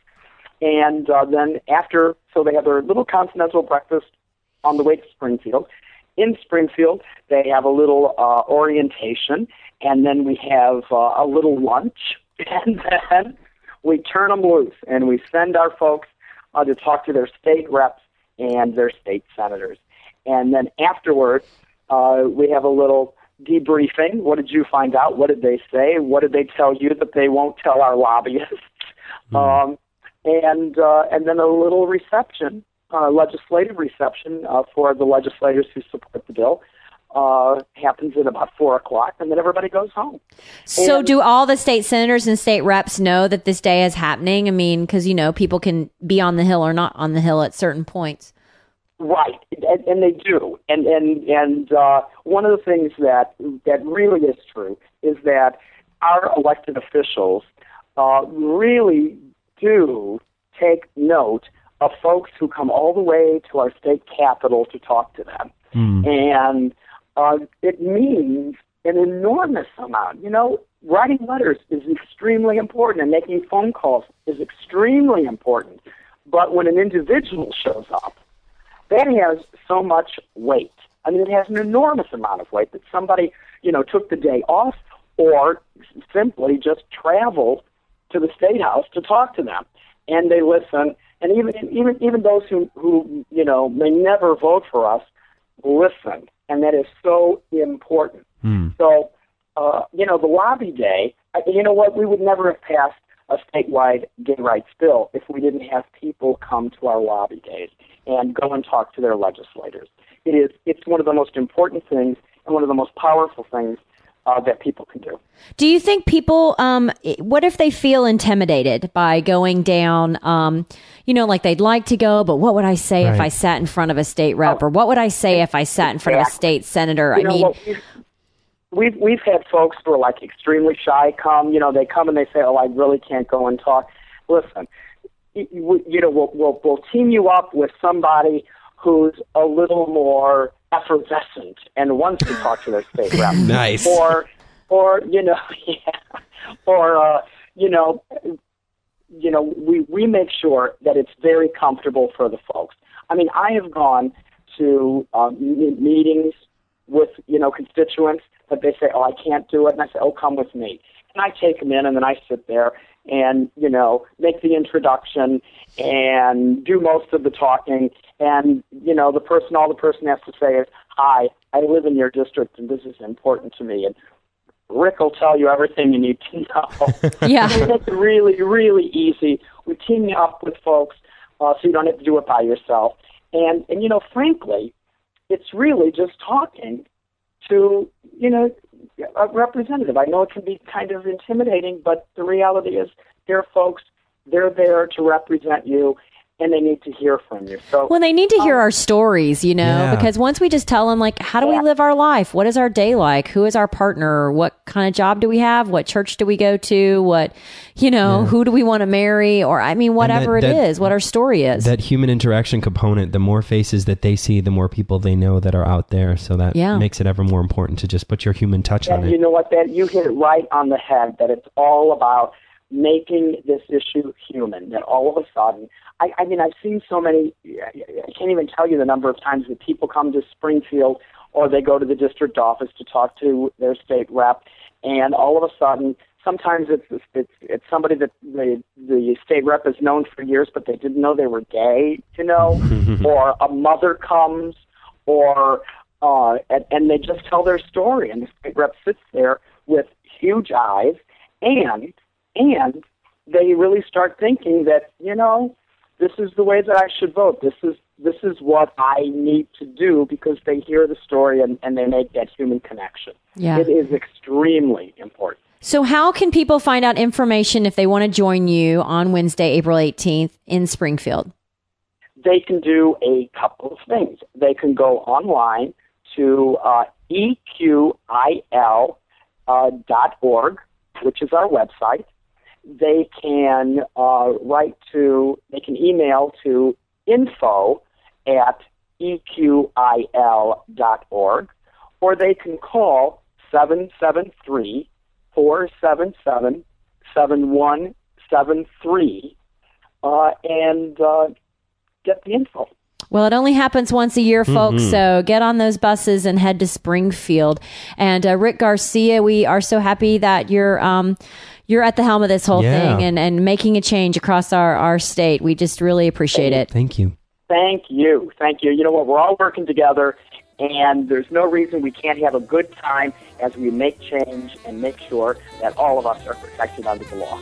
and then after, so they have their little continental breakfast on the way to Springfield, in Springfield, they have a little orientation, and then we have a little lunch, and then we turn them loose, and we send our folks to talk to their state reps and their state senators. And then afterwards, we have a little debriefing. What did you find out? What did they say? What did they tell you that they won't tell our lobbyists? And then a little reception, legislative reception for the legislators who support the bill. Happens at about 4:00, and then everybody goes home. So do all the state senators and state reps know that this day is happening? I mean, because, people can be on the Hill or not on the Hill at certain points. Right, and they do. And one of the things that really is true is that our elected officials really do take note of folks who come all the way to our state capitol to talk to them. And it means an enormous amount. Writing letters is extremely important, and making phone calls is extremely important. But when an individual shows up, that has so much weight. I mean, it has an enormous amount of weight that somebody, took the day off or simply just traveled to the State House to talk to them. And they listen. And even those who may never vote for us listen. And that is so important. So, the lobby day, we would never have passed a statewide gay rights bill if we didn't have people come to our lobby days and go and talk to their legislators. It's one of the most important things and one of the most powerful things that people can do. Do you think people, what if they feel intimidated by going down, like they'd like to go, but what would I say if I sat in front of a state rep, or what would I say if I sat in front of a state senator? We've had folks who are like extremely shy come. They come and they say, "Oh, I really can't go and talk." Listen, we'll team you up with somebody who's a little more effervescent and wants to talk to their state rep. Nice. We make sure that it's very comfortable for the folks. I mean, I have gone to meetings with, constituents that they say, "Oh, I can't do it." And I say, "Oh, come with me." And I take them in, and then I sit there and, make the introduction and do most of the talking. And, all the person has to say is, "Hi, I live in your district, and this is important to me." And Rick will tell you everything you need to know. Yeah. We make it really, really easy. We team you up with folks so you don't have to do it by yourself. And frankly, it's really just talking to, a representative. I know it can be kind of intimidating, but the reality is they're folks, they're there to represent you, and they need to hear from you. So, well, they need to hear our stories, because once we just tell them, how do we live our life? What is our day like? Who is our partner? What kind of job do we have? What church do we go to? What, who do we want to marry? Or, whatever it is, what our story is. That human interaction component, the more faces that they see, the more people they know that are out there. So that makes it ever more important to just put your human touch on it. You know what, Ben? You hit it right on the head, that it's all about making this issue human, that all of a sudden, I've seen so many, I can't even tell you the number of times that people come to Springfield or they go to the district office to talk to their state rep, and all of a sudden, sometimes it's somebody that the state rep has known for years, but they didn't know they were gay, or a mother comes, or and they just tell their story, and the state rep sits there with huge eyes, and they really start thinking that, this is the way that I should vote. This is what I need to do, because they hear the story and they make that human connection. Yeah. It is extremely important. So how can people find out information if they want to join you on Wednesday, April 18th in Springfield? They can do a couple of things. They can go online to eqil.org, which is our website. They can they can email to info@eqil.org, or they can call 773-477-7173 and get the info. Well, it only happens once a year, folks, so get on those buses and head to Springfield. And Rick Garcia, we are so happy that you're at the helm of this whole thing and making a change across our state. We just really appreciate it. Thank you. Thank you. Thank you. You know what? We're all working together, and there's no reason we can't have a good time as we make change and make sure that all of us are protected under the law.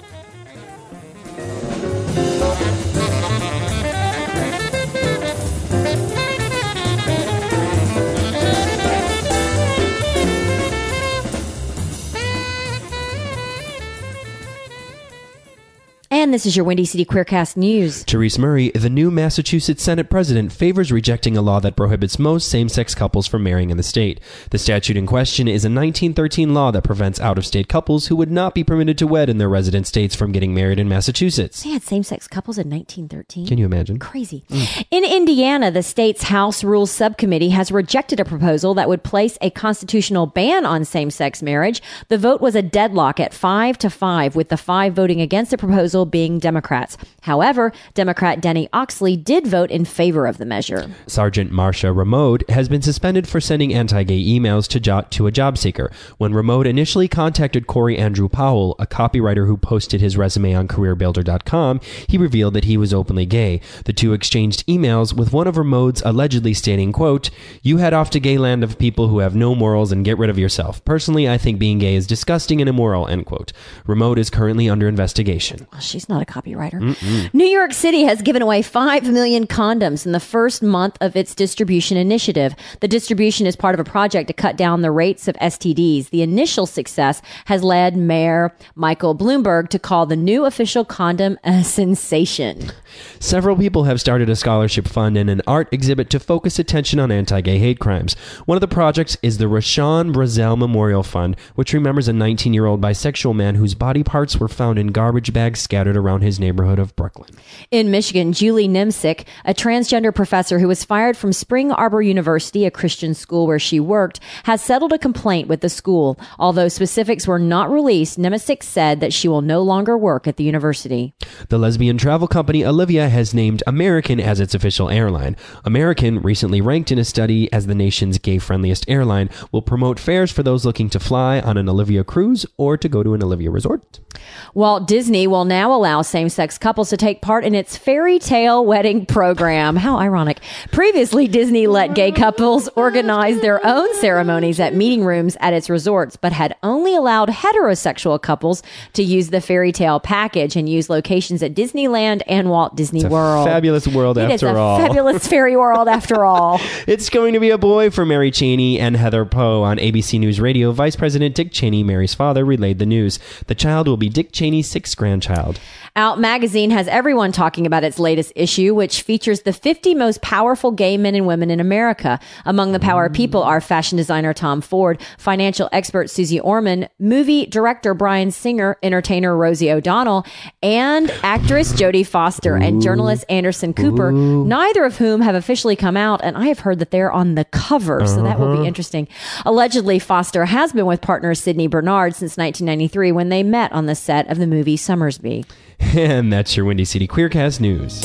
And this is your Windy City Queercast News. Therese Murray, the new Massachusetts Senate president, favors rejecting a law that prohibits most same-sex couples from marrying in the state. The statute in question is a 1913 law that prevents out-of-state couples who would not be permitted to wed in their resident states from getting married in Massachusetts. They had same-sex couples in 1913? Can you imagine? Crazy. In Indiana, the state's House Rules Subcommittee has rejected a proposal that would place a constitutional ban on same-sex marriage. The vote was a deadlock at 5-5, with the 5 voting against the proposal being Democrats. However, Democrat Denny Oxley did vote in favor of the measure. Sergeant Marcia Ramode has been suspended for sending anti-gay emails to a job seeker. When Ramode initially contacted Corey Andrew Powell, a copywriter who posted his resume on CareerBuilder.com, he revealed that he was openly gay. The two exchanged emails, with one of Ramode's allegedly stating, quote, "You head off to gay land of people who have no morals and get rid of yourself. Personally, I think being gay is disgusting and immoral," end quote. Ramode is currently under investigation. Well, she's not a copywriter. New York City has given away 5 million condoms in the first month of its distribution initiative. The distribution is part of a project to cut down the rates of STDs. The initial success has led Mayor Michael Bloomberg to call the new official condom a sensation. Several people have started a scholarship fund and an art exhibit to focus attention on anti-gay hate crimes. One of the projects is the Rashawn Brazel Memorial Fund, which remembers a 19-year-old bisexual man whose body parts were found in garbage bags scattered around his neighborhood of Brooklyn. In Michigan, Julie Nimsick, a transgender professor who was fired from Spring Arbor University, a Christian school where she worked, has settled a complaint with the school. Although specifics were not released, Nimsick said that she will no longer work at the university. The lesbian travel company Olivia has named American as its official airline. American, recently ranked in a study as the nation's gay-friendliest airline, will promote fares for those looking to fly on an Olivia cruise or to go to an Olivia resort. Walt Disney will now allow same-sex couples to take part in its fairy tale wedding program. How ironic. Previously, Disney let gay couples organize their own ceremonies at meeting rooms at its resorts, but had only allowed heterosexual couples to use the fairy tale package and use locations at Disneyland and Walt Disney World. Fabulous world after all. It is a fabulous fairy world after all. It's going to be a boy for Mary Cheney and Heather Poe. On ABC News Radio, Vice President Dick Cheney, Mary's father, relayed the news. The child will be Dick Cheney's 6th grandchild. Out magazine has everyone talking about its latest issue, which features the 50 most powerful gay men and women in America. Among the power people are fashion designer Tom Ford, financial expert Susie Orman, movie director Bryan Singer, entertainer Rosie O'Donnell, and actress Jodie Foster and journalist Anderson Cooper, neither of whom have officially come out, and I have heard that they're on the cover, so that will be interesting. Allegedly, Foster has been with partner Sidney Bernard since 1993 when they met on the set of the movie Summersby. And that's your Windy City Queercast News.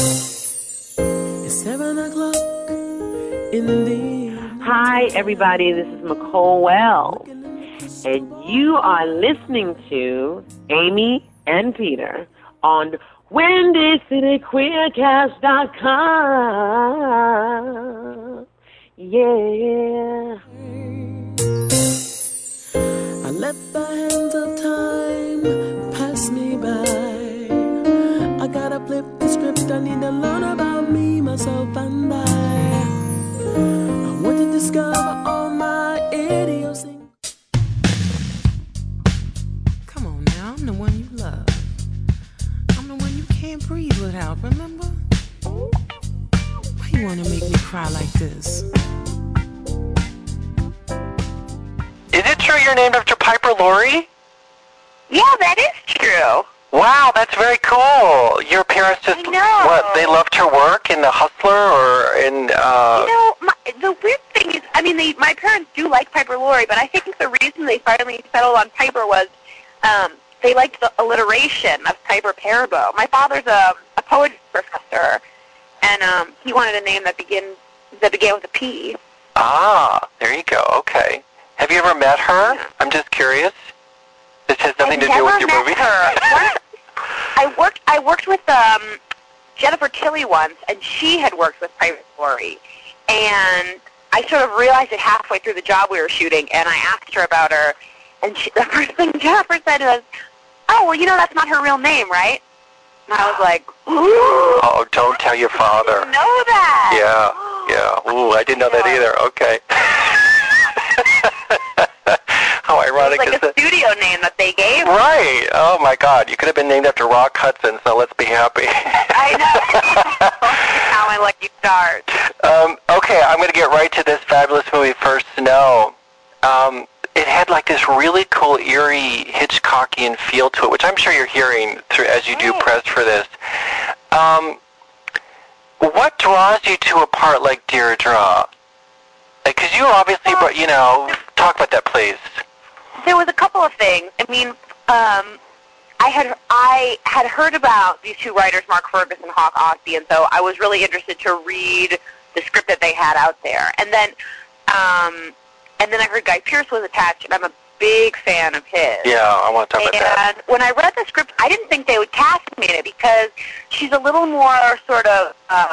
It's 7 o'clock in the evening. Hi, everybody. This is Nicole Wells, and you are listening to Amy and Peter on WindyCityQueercast.com. Yeah. I let the hands of time pass me by. I gotta flip the script. I need to learn about me, myself, and I want to discover all my idiosyncrasies. Come on now, I'm the one you love. I'm the one you can't breathe without, remember? Why you wanna make me cry like this? Is it true you're named after Piper Laurie? Yeah, that is true. Wow, that's very cool. Your parents just, what, they loved her work in The Hustler or in, the weird thing is, I mean, my parents do like Piper Laurie, but I think the reason they finally settled on Piper was they liked the alliteration of Piper Perabo. My father's a poetry professor, and he wanted a name that began with a P. Ah, there you go. Okay. Have you ever met her? Yeah. I'm just curious. This has nothing to do with your movie. I worked with Jennifer Tilly once, and she had worked with Private Lori. And I sort of realized it halfway through the job we were shooting, and I asked her about her, and the first thing Jennifer said was, "Oh, well, that's not her real name, right?" And I was like, "Ooh." Oh, don't tell your father. I didn't know that. Yeah. Ooh, I didn't know that either. Okay. How ironic is that? It was like a studio name that they gave. Right. Oh, my God. You could have been named after Rock Hudson, so let's be happy. I know. How my lucky stars. Okay, I'm going to get right to this fabulous movie, First Snow. It had like this really cool, eerie, Hitchcockian feel to it, which I'm sure you're hearing through as you do press for this. What draws you to a part like Deirdre? Because you obviously, talk about that, please. There was a couple of things. I mean, I had heard about these two writers, Mark Fergus and Hawk Ostby, and so I was really interested to read the script that they had out there. And then I heard Guy Pearce was attached, and I'm a big fan of his. Yeah, I want to talk about that. And when I read the script, I didn't think they would cast me in it because she's a little more sort of,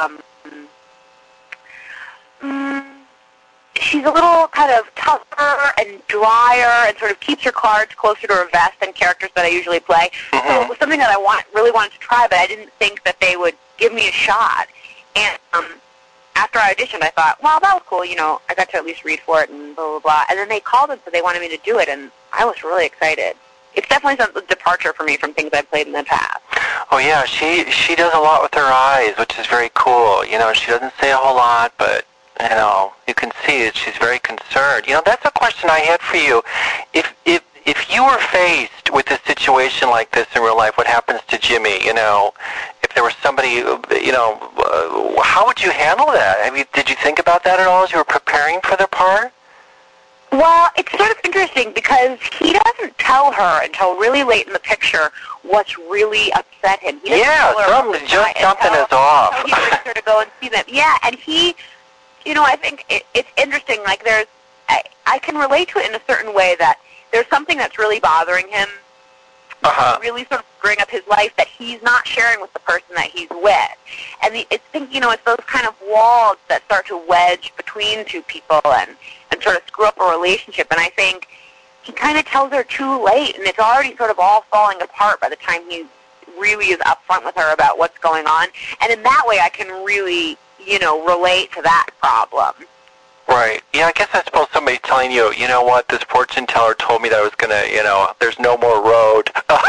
she's a little kind of tougher and drier and sort of keeps her cards closer to her vest than characters that I usually play. Mm-hmm. So it was something that I really wanted to try, but I didn't think that they would give me a shot. And after I auditioned, I thought, well, that was cool. I got to at least read for it and blah, blah, blah. And then they called and said they wanted me to do it, and I was really excited. It's definitely a departure for me from things I've played in the past. Oh, yeah, she does a lot with her eyes, which is very cool. She doesn't say a whole lot, but, you can see it. She's very concerned. That's a question I had for you. If you were faced with a situation like this in real life, what happens to Jimmy, if there was somebody, how would you handle that? I mean, did you think about that at all as you were preparing for the part? Well, it's sort of interesting because he doesn't tell her until really late in the picture what's really upset him. He doesn't tell her something is off. He brings her to go and see them. Yeah, and he, I think it's interesting. Like I can relate to it in a certain way that there's something that's really bothering him. Really sort of bring up his life that he's not sharing with the person that he's with. And it's those kind of walls that start to wedge between two people and sort of screw up a relationship. And I think he kind of tells her too late, and it's already sort of all falling apart by the time he really is upfront with her about what's going on. And in that way, I can really, relate to that problem. Right. Yeah, I guess I suppose somebody telling you, you know what, this fortune teller told me that I was going to, there's no more road.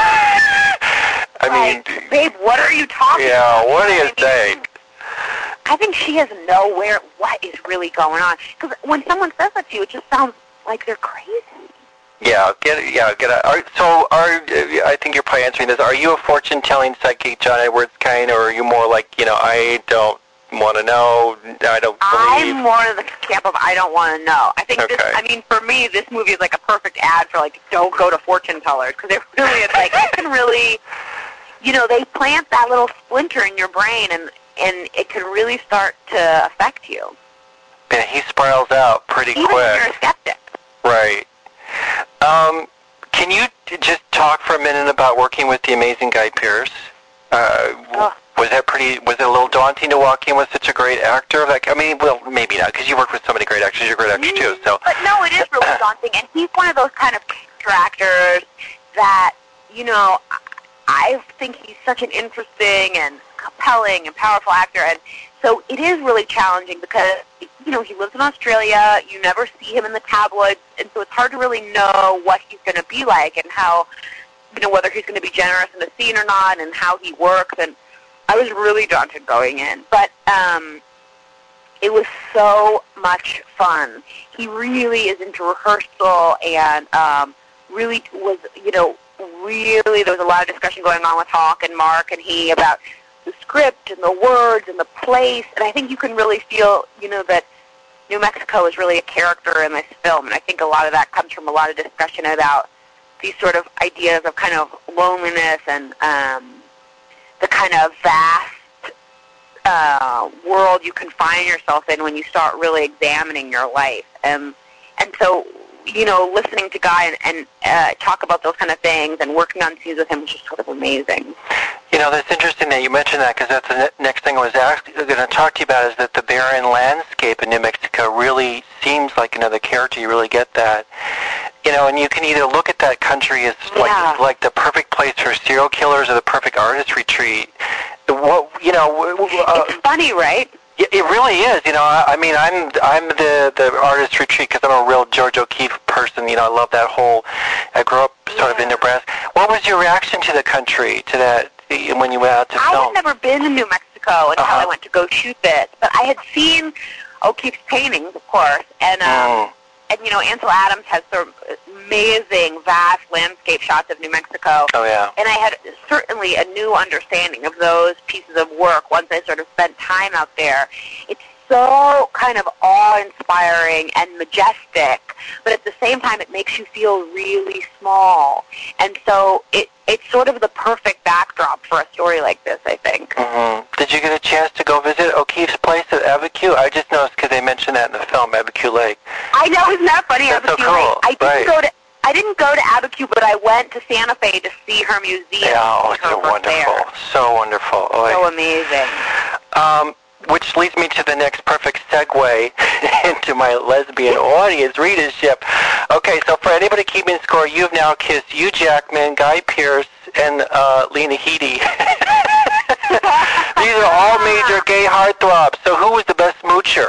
I mean... Babe, what are you talking about? Yeah, what do you think? I think she has what is really going on. Because when someone says that to you, it just sounds like they're crazy. Yeah, I think you're probably answering this. Are you a fortune-telling psychic, John Edwards kind, or are you more like, I don't want to know, I don't believe? I'm more of the camp of I don't want to know. I think for me, this movie is like a perfect ad for don't go to fortune tellers, because it really is like, you can really, they plant that little splinter in your brain, and it can really start to affect you. Yeah, he spirals out pretty quick. Even if you're a skeptic. Right. Can you just talk for a minute about working with the amazing Guy Pearce? Was it a little daunting to walk in with such a great actor? Well, maybe not, because you work with so many great actors. You're a great actor, too. So. But no, it is really daunting, and he's one of those kind of character actors that, I think he's such an interesting and compelling and powerful actor, and so it is really challenging because, he lives in Australia, you never see him in the tabloids, and so it's hard to really know what he's going to be like and how, whether he's going to be generous in the scene or not and how he works, and I was really daunted going in, but it was so much fun. He really is into rehearsal and really was, really there was a lot of discussion going on with Hawk and Mark and he about the script and the words and the place, and I think you can really feel, that New Mexico is really a character in this film, and I think a lot of that comes from a lot of discussion about these sort of ideas of kind of loneliness and the kind of vast world you can find yourself in when you start really examining your life. And so, listening to Guy and talk about those kind of things and working on scenes with him was just sort of amazing. That's interesting that you mentioned that, because that's the next thing I was going to talk to you about, is that the barren landscape in New Mexico really seems like another character. You really get that. And you can either look at that country as like the perfect place for serial killers or the perfect artist retreat. It's funny, right? It really is. I'm the artist retreat because I'm a real George O'Keeffe person. I love that I grew up sort of in Nebraska. What was your reaction to the country, to that, when you went out to film? I had never been to New Mexico until I went to go shoot this, but I had seen O'Keeffe's paintings, of course, and Ansel Adams has sort of amazing, vast landscape shots of New Mexico. Oh, yeah. And I had certainly a new understanding of those pieces of work once I sort of spent time out there. It's so kind of awe-inspiring and majestic, but at the same time it makes you feel really small. And so it's sort of the perfect backdrop for a story like this, I think. Mm-hmm. Did you get a chance to go visit O'Keeffe's place at Abiquiu? I just noticed because they mentioned that in the film, Abiquiu Lake. I know, isn't that funny? That's Abiquiu so cool. Lake. I didn't go to Abiquiu, but I went to Santa Fe to see her museum. Yeah, it's so wonderful. There. So wonderful. So amazing. Which leads me to the next perfect segue into my lesbian audience readership. Okay, so for anybody keeping score, you've now kissed Hugh Jackman, Guy Pearce, and Lena Headey. These are all major gay heartthrobs. So who was the best smoocher?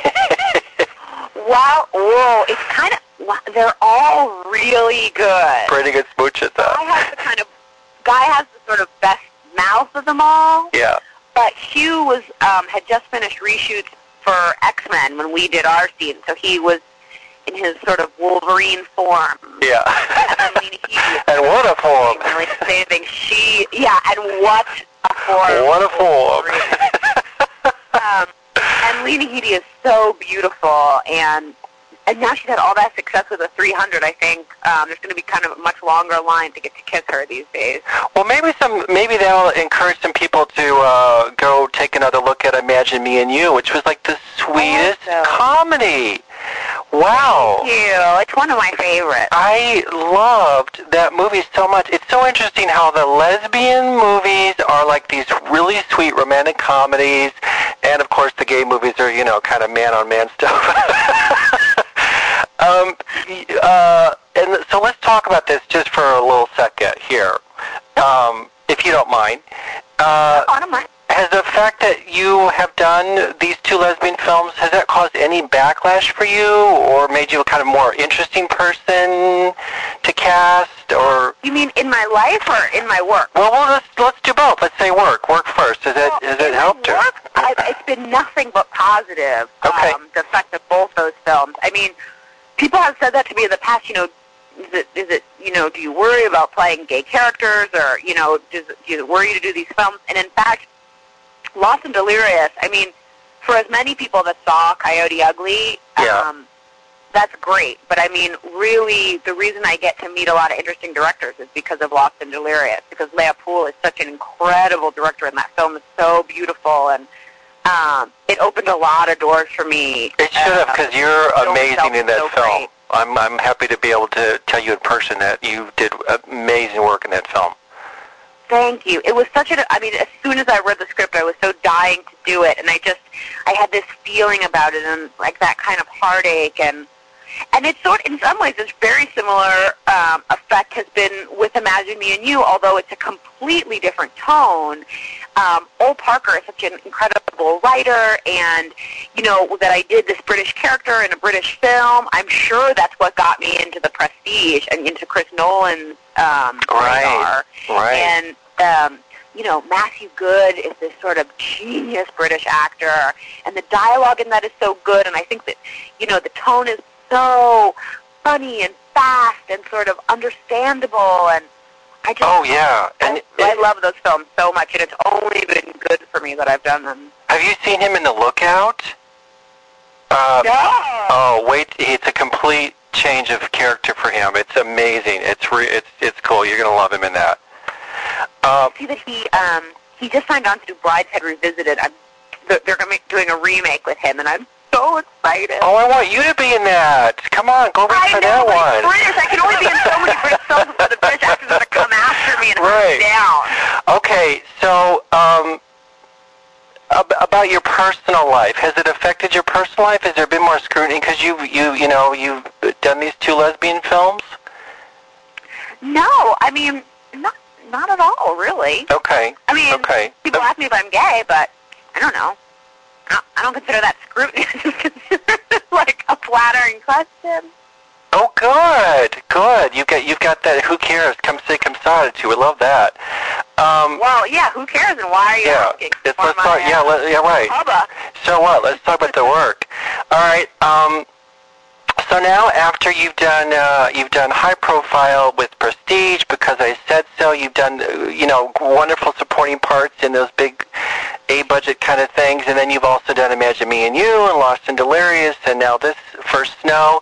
Wow, whoa, it's kind of, they're all really good. Pretty good smooches, huh? Guy has the sort of best mouth of them all. Yeah. But Hugh was had just finished reshoots for X-Men when we did our scene, so he was in his sort of Wolverine form. Yeah. And Lena Headey. And what a form. Really say anything. And what a form. What a form. And Lena Headey is so beautiful, and now she's had all that success with the 300. I think there's going to be kind of a much longer line to get to kiss her these days. Well, maybe that'll encourage some people to go take another look at Imagine Me and You, which was like the sweetest comedy. Wow. Thank you. It's one of my favorites. I loved that movie so much. It's so interesting how the lesbian movies are like these really sweet romantic comedies, and of course the gay movies are, kind of man-on-man stuff. And so let's talk about this just for a little second here, if you don't mind. I don't mind. Has the fact that you have done these two lesbian films, has that caused any backlash for you, or made you a kind of more interesting person to cast, or? You mean in my life or in my work? Well, let's do both. Let's say work. Work first. Has it helped you? It's been nothing but positive. Okay. The fact that both those films. I mean, people have said that to me in the past. Is it do you worry about playing gay characters, or do you worry to do these films? And in fact, Lost and Delirious, I mean, for as many people that saw Coyote Ugly, that's great. But I mean, really, the reason I get to meet a lot of interesting directors is because of Lost and Delirious, because Leah Poole is such an incredible director, and that film is so beautiful, and it opened a lot of doors for me. It should have, because you're amazing in that film. Great. I'm happy to be able to tell you in person that you did amazing work in that film. Thank you. It was such as soon as I read the script, I was so dying to do it, and I had this feeling about it, and like that kind of heartache, and it's in some ways, it's very similar effect has been with Imagine Me and You, although it's a completely different tone. Ol Parker is such an incredible writer, and that I did this British character in a British film. I'm sure that's what got me into The Prestige and into Chris Nolan's radar. Right. And Matthew Good is this sort of genius British actor, and the dialogue in that is so good, and I think that the tone is so funny and fast and sort of understandable, and I love those films so much, and it's only been good for me that I've done them. Have you seen him in The Lookout? No. Oh, wait! It's a complete change of character for him. It's amazing. It's cool. You're gonna love him in that. See that he just signed on to do Brideshead Revisited. I'm they're doing a remake with him, and I'm so excited. Oh, I want you to be in that. Come on, go read for that one. British. I can only be in so many British films before the British actors are going to come after me and hunt me down. Okay, so about your personal life, has it affected your personal life? Has there been more scrutiny because you've done these 2 lesbian films? No, I mean not at all, really. Okay. I mean, people ask me if I'm gay, but I don't know. I don't consider that scrutiny. I just consider it like a flattering question. Oh, good. You've got that. Who cares? Come say, come saw attitude. We love that. Well, yeah. Who cares? And why are you asking? Let's talk. Right. Hubba. So what? Let's talk about the work. All right. So now, after you've done high profile with Prestige, Because I Said So. You've done wonderful supporting parts in those big A-budget kind of things, and then you've also done Imagine Me and You and Lost and Delirious, and now this First Snow.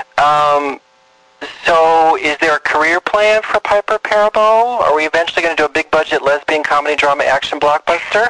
So is there a career plan for Piper Perabo? Are we eventually going to do a big-budget lesbian comedy drama action blockbuster?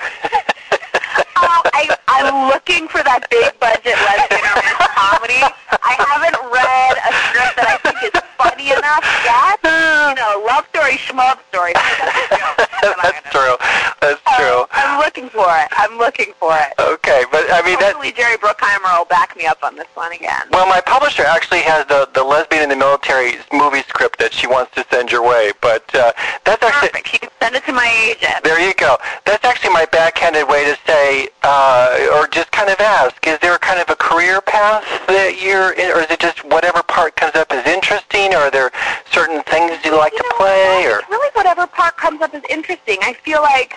I'm looking for that big-budget lesbian romantic comedy. I haven't read a script that I think is funny enough yet. Love story, schmub story. That's true. I'm looking for it. Okay, but I mean hopefully Jerry Bruckheimer will back me up on this one again. Well, my publisher actually has the lesbian in the military movie script that she wants to send your way, but that's actually perfect. You can send it to my agent. There you go. That's actually my backhanded way to say, or just kind of ask, is there kind of a career path that you're in, or is it just whatever part comes up is interesting, or are there certain things you like to play, or? It's really whatever part comes up is interesting. I feel like,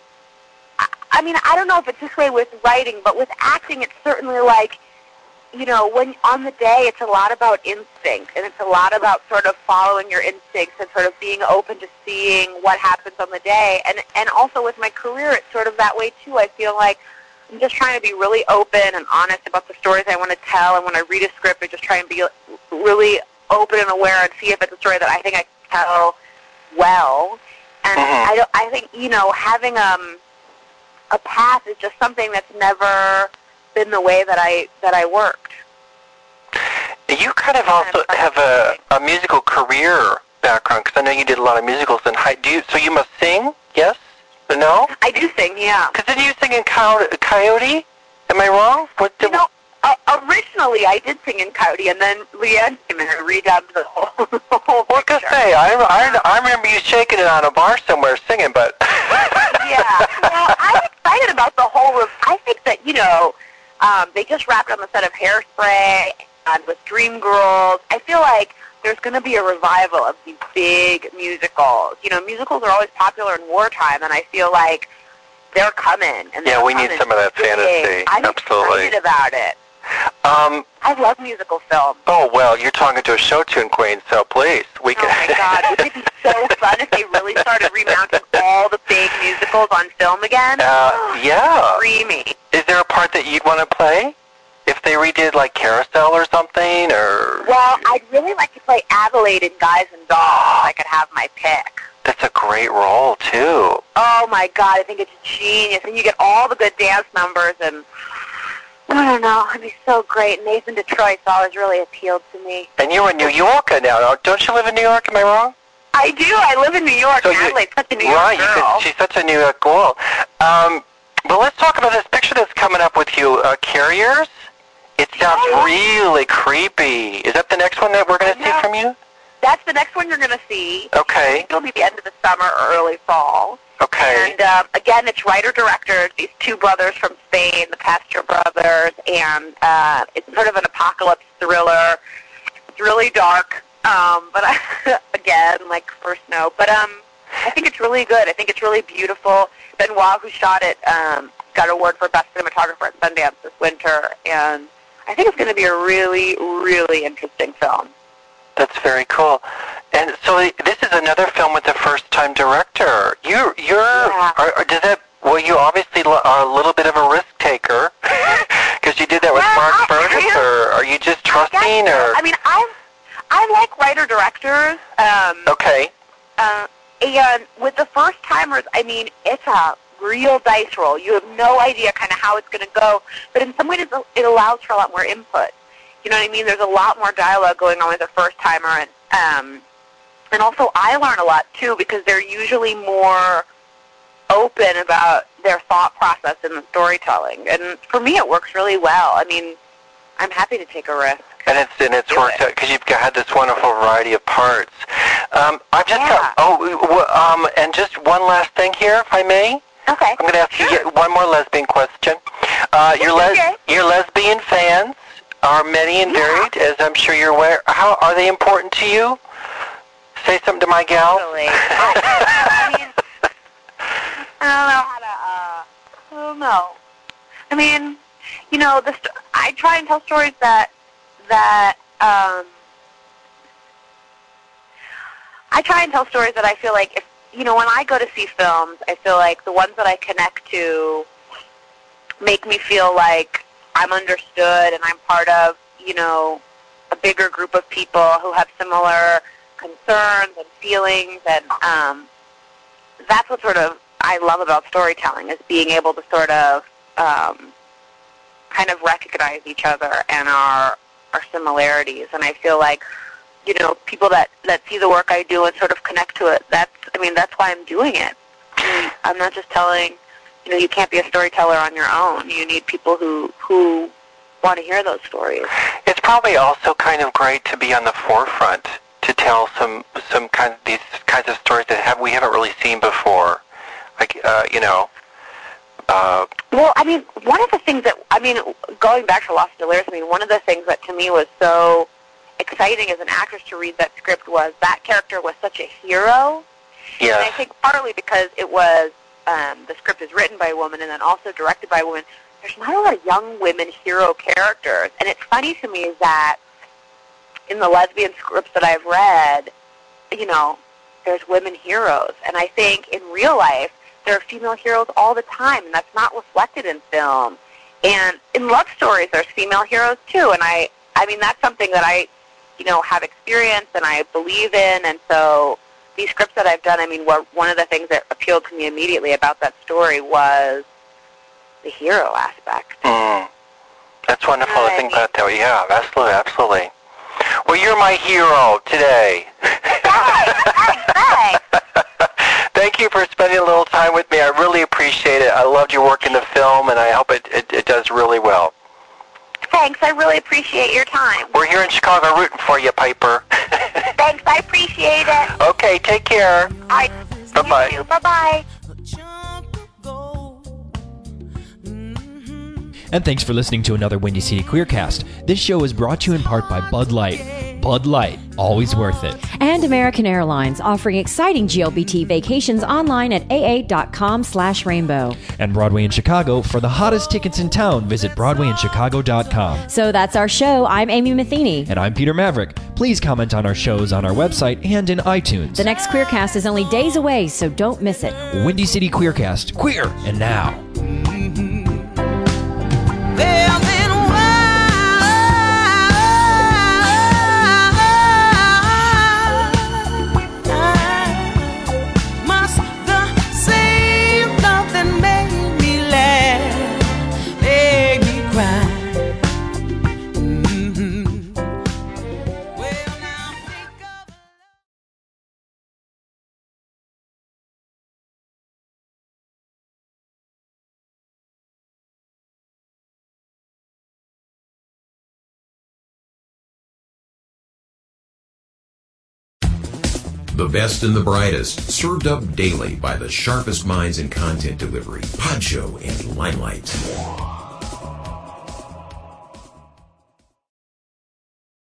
I mean, I don't know if it's this way with writing, but with acting, it's certainly like, when on the day, it's a lot about instinct, and it's a lot about sort of following your instincts and sort of being open to seeing what happens on the day. And also with my career, it's sort of that way too. I feel like I'm just trying to be really open and honest about the stories I want to tell, and when I read a script, I just try and be really open and aware and see if it's a story that I think I can tell well. And I think having a path is just something that's never been the way that I worked. You kind of also have a musical career background, because I know you did a lot of musicals in high. So you must sing? Yes? Or no? I do sing, yeah. Because didn't you sing in Coyote? Am I wrong? Originally I did sing in Coyote, and then Leanne came in and redubbed the whole What can I say? I remember you shaking it on a bar somewhere singing, but... Yeah. Well, I'm excited about the whole... I think that, they just wrapped on the set of Hairspray and with Dreamgirls. I feel like there's going to be a revival of these big musicals. Musicals are always popular in wartime, and I feel like they're coming. And yeah, we need some of that fantasy. I'm Absolutely. excited about it. I love musical films. Oh, well, you're talking to a show tune queen, so please, we can... Oh, my God. Wouldn't it be so fun if they really started remounting all the big musicals on film again? Yeah. Dreamy. Is there a part that you'd want to play? If they redid, like, Carousel or something, or... Well, I'd really like to play Adelaide in Guys and Dolls if I could have my pick. That's a great role, too. Oh, my God, I think it's genius. And you get all the good dance numbers, and... I don't know. It'd be so great. Nathan Detroit's always really appealed to me. And you're in New York now. Don't you live in New York? Am I wrong? I do. I live in New York. Adelaide's such a New York girl. She's such a New York girl. But let's talk about this picture that's coming up with you, Carriers. It sounds really creepy. Is that the next one that we're going to see from you? That's the next one you're going to see. Okay. I think it'll be the end of the summer or early fall. Okay. And, again, it's writer-directors, these two brothers from Spain, the Pastor brothers, and it's sort of an apocalypse thriller. It's really dark, but again, like First Snow. But I think it's really good. I think it's really beautiful. Benoit, who shot it, got an award for Best Cinematographer at Sundance this winter, and I think it's going to be a really, really interesting film. That's very cool. And so this is another film with a first-time director. You're well, you obviously are a little bit of a risk taker because you did that with Mark Burgess, or are you just trusting? Or I mean, I like writer-directors. Okay. And with the first-timers, I mean, it's a real dice roll. You have no idea kind of how it's going to go, but in some ways it allows for a lot more input. You know what I mean? There's a lot more dialogue going on with a first-timer, and also I learn a lot, too, because they're usually more open about their thought process in the storytelling. And for me, it works really well. I mean, I'm happy to take a risk. And it's worked out because you've had this wonderful variety of parts. I've just and just one last thing here, if I may. Okay. I'm going to ask you one more lesbian question. Your lesbian fans are many and varied, as I'm sure you're aware. How are they important to you? Say something to my gal. Totally. I mean, I don't know. I mean, you know, I try and tell stories that I feel like, if you know, when I go to see films, I feel like the ones that I connect to make me feel like I'm understood and I'm part of, you know, a bigger group of people who have similar concerns and feelings, and that's what sort of I love about storytelling, is being able to sort of kind of recognize each other and our similarities. And I feel like, you know, people that see the work I do and sort of connect to it, that's why I'm doing it. I'm not just telling, you know, you can't be a storyteller on your own. You need people who want to hear those stories. It's probably also kind of great to be on the forefront to tell some kind of these kinds of stories that we haven't really seen before. Like, you know. Well, I mean, one of the things that, going back to Lost and Delirious, one of the things that to me was so exciting as an actress to read that script was that character was such a hero. Yes. And I think partly because it was, the script is written by a woman and then also directed by a woman, there's not a lot of young women hero characters. And it's funny to me is that in the lesbian scripts that I've read, you know, there's women heroes. And I think in real life, there are female heroes all the time, and that's not reflected in film. And in love stories, there's female heroes too. And I mean, that's something that I, you know, have experienced and I believe in. And so these scripts that I've done, one of the things that appealed to me immediately about that story was the hero aspect. That's wonderful to think about that. Yeah, absolutely. Well, you're my hero today. Thanks. Thank you for spending a little time with me. I really appreciate it. I loved your work in the film, and I hope it does really well. Thanks. I really appreciate your time. We're here in Chicago rooting for you, Piper. Thanks. I appreciate it. Okay, take care. All right. Bye-bye. You too. Bye-bye. And thanks for listening to another Windy City Queercast. This show is brought to you in part by Bud Light. Bud Light, always worth it. And American Airlines, offering exciting GLBT vacations online at aa.com/rainbow. And Broadway in Chicago. For the hottest tickets in town, visit BroadwayInChicago.com. So that's our show. I'm Amy Matheny. And I'm Peter Maverick. Please comment on our shows on our website and in iTunes. The next Queercast is only days away, so don't miss it. Windy City Queercast. Queer and now. The best and the brightest, served up daily by the sharpest minds in content delivery, Podshow and Limelight.